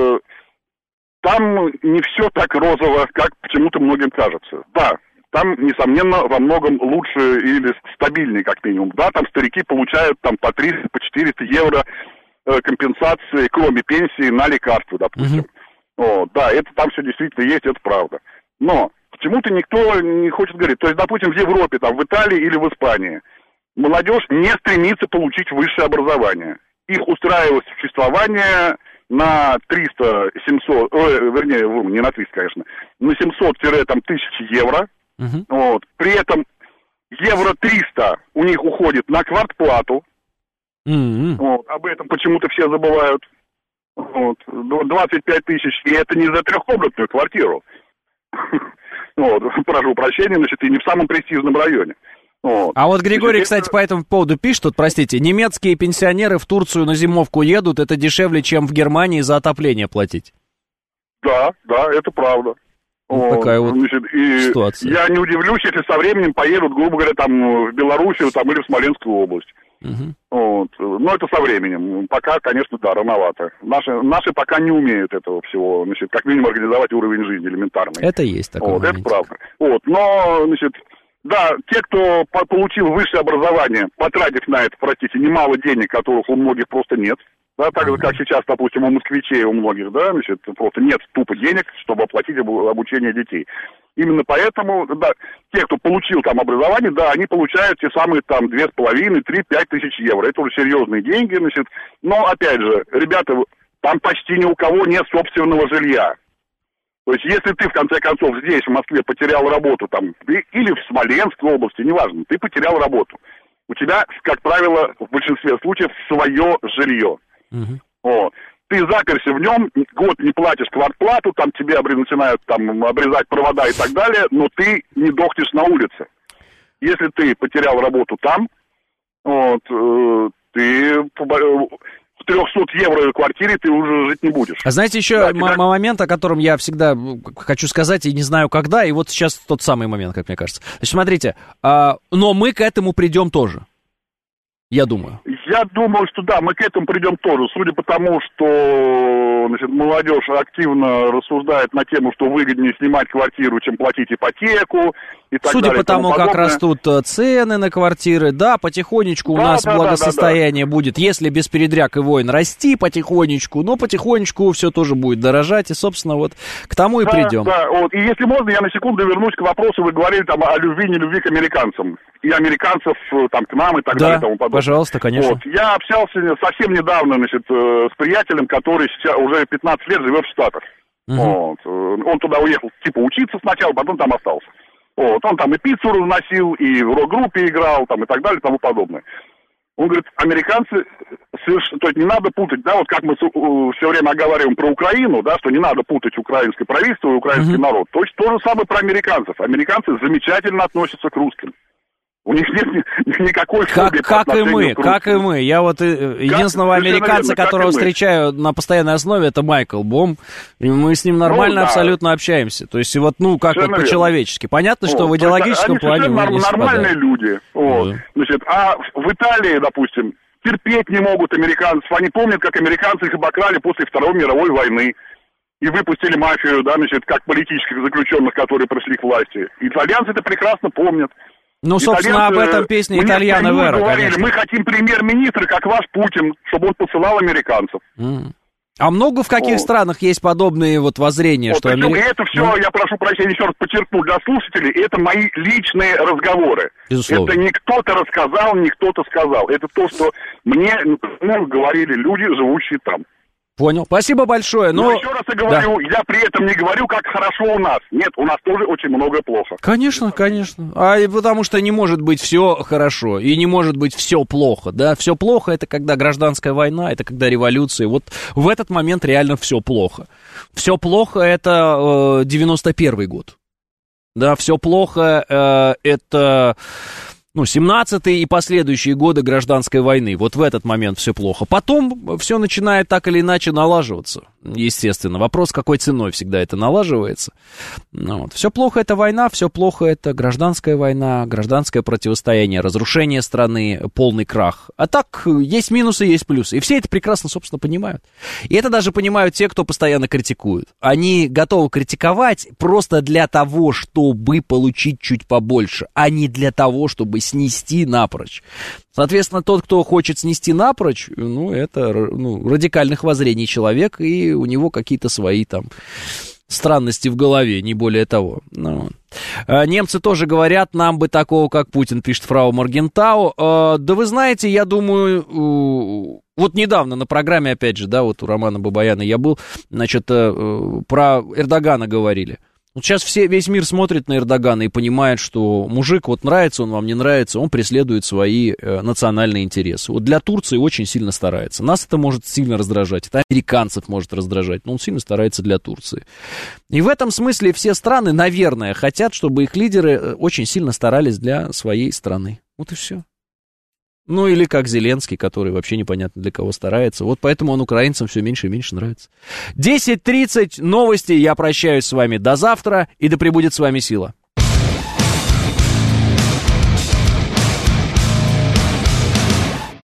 Там не все так розово, как почему-то многим кажется. Да, там, несомненно, во многом лучше или стабильнее, как минимум. Да, там старики получают там по 300, по 400 евро компенсации, кроме пенсии, на лекарства, допустим. Вот, да, это там все действительно есть, это правда. Но почему-то никто не хочет говорить. То есть, допустим, в Европе, там, в Италии или в Испании молодежь не стремится получить высшее образование. Их устраивает существование на 300, 700, вернее, не на 300, конечно, на 700-1000 евро. Вот. При этом евро 300 у них уходит на квартплату. Вот. Об этом почему-то все забывают. Вот. 25 тысяч, и это не за трехкомнатную квартиру. Вот. Прошу прощения, значит, и не в самом престижном районе. Вот. А вот Григорий, кстати, по этому поводу пишет, тут, простите, немецкие пенсионеры в Турцию на зимовку едут, это дешевле, чем в Германии за отопление платить. Да, это правда. Вот такая вот, значит, ситуация. Я не удивлюсь, если со временем поедут, грубо говоря, там в Белоруссию там, или в Смоленскую область. Вот. Но это со временем. Пока, конечно, да, рановато. Наши пока не умеют этого всего, значит, как минимум организовать уровень жизни элементарный. Это есть такое. Вот, это правда. Вот. Но, значит, да, те, кто получил высшее образование, потратив на это, простите, немало денег, которых у многих просто нет, да, так же, как сейчас, допустим, у москвичей, у многих, да, значит, просто нет тупо денег, чтобы оплатить обучение детей. Именно поэтому, да, те, кто получил там образование, да, они получают те самые там 2,5-3-5 тысяч евро. Это уже серьезные деньги, значит. Но, опять же, ребята, там почти ни у кого нет собственного жилья. То есть, если ты, в конце концов, здесь, в Москве, потерял работу, там, или в Смоленской области, неважно, ты потерял работу, у тебя, как правило, в большинстве случаев свое жилье. Вот. Ты заперся в нем, год не платишь квартплату, там тебе начинают там обрезать провода и так далее, но ты не дохнешь на улице. Если ты потерял работу там, вот, ты... В 300 евро квартире ты уже жить не будешь. А знаете, еще момент, о котором я всегда хочу сказать и не знаю когда, и вот сейчас тот самый момент, как мне кажется. Значит, смотрите, но мы к этому придем тоже, я думаю. Я думаю, что да, мы к этому придем тоже, судя по тому, что, значит, молодежь активно рассуждает на тему, что выгоднее снимать квартиру, чем платить ипотеку и так судя далее. Судя по тому, как растут цены на квартиры, да, потихонечку у нас благосостояние будет, если без передряг и войн, расти потихонечку, но потихонечку все тоже будет дорожать, и, собственно, вот к тому и придем. Да, вот, и если можно, я на секунду вернусь к вопросу, вы говорили там о любви, не любви к американцам, и американцев там к нам и так далее и тому подобное. Пожалуйста, конечно. Вот. я общался совсем недавно, значит, с приятелем, который сейчас уже 15 лет живет в Штатах. Вот. Он туда уехал, типа, учиться сначала, потом там остался. Вот. Он там и пиццу разносил, и в рок-группе играл, там, и так далее, и тому подобное. Он говорит, американцы, то есть не надо путать, да, вот как мы все время оговариваем про Украину, да, что не надо путать украинское правительство и украинский народ. То же самое про американцев. Американцы замечательно относятся к русским. У них нет никакой фобии по отношению к русским. Как и мы. Я вот единственного американца, которого встречаю на постоянной основе, это Майкл Бом. И мы с ним нормально абсолютно общаемся. То есть вот, как вот по-человечески. Понятно, что в идеологическом плане мы не совпадаем. Нормальные люди. Вот. Значит, а в Италии, допустим, терпеть не могут американцев. Они помнят, как американцы их обокрали после Второй мировой войны. И выпустили мафию, да, значит, как политических заключенных, которые пришли к власти. Итальянцы это прекрасно помнят. Ну, собственно, об этом песня «Итальяно Вера», конечно. Мы хотим премьер-министра, как ваш Путин, чтобы он посылал американцев. А много в каких странах есть подобные вот воззрения, что американцы... Это все, я прошу прощения, еще раз подчеркну для слушателей, это мои личные разговоры. Безусловно. Это не кто-то рассказал, не кто-то сказал. Это то, что мне говорили люди, живущие там. Понял. Спасибо большое. Но еще раз я говорю, я при этом не говорю, как хорошо у нас. Нет, у нас тоже очень многое плохо. Конечно. Потому что не может быть все хорошо, и не может быть все плохо, да. Все плохо — это когда гражданская война, это когда революция. Вот в этот момент реально все плохо. Все плохо — это 91-й год. Да, все плохо — это... 17-й и последующие годы гражданской войны. Вот в этот момент все плохо. Потом все начинает так или иначе налаживаться. Естественно. Вопрос, какой ценой всегда это налаживается. Все плохо — это война, все плохо — это гражданская война, гражданское противостояние, разрушение страны, полный крах. А так, есть минусы, есть плюсы. И все это прекрасно, собственно, понимают. И это даже понимают те, кто постоянно критикует. Они готовы критиковать просто для того, чтобы получить чуть побольше, а не для того, чтобы снести напрочь. Соответственно, тот, кто хочет снести напрочь, это радикальных воззрений человек, и у него какие-то свои там странности в голове, не более того. Немцы тоже говорят, нам бы такого, как Путин, пишет фрау Моргентау. Да вы знаете, я думаю, вот недавно на программе, опять же, да, вот у Романа Бабаяна я был, значит, про Эрдогана говорили. Вот сейчас весь мир смотрит на Эрдогана и понимает, что мужик, вот нравится он вам, не нравится, он преследует свои национальные интересы. Вот для Турции очень сильно старается. Нас это может сильно раздражать, это американцев может раздражать, но он сильно старается для Турции. И в этом смысле все страны, наверное, хотят, чтобы их лидеры очень сильно старались для своей страны. Вот и все. Или как Зеленский, который вообще непонятно для кого старается. Вот поэтому он украинцам все меньше и меньше нравится. 10:30, новости. Я прощаюсь с вами до завтра, и да пребудет с вами сила.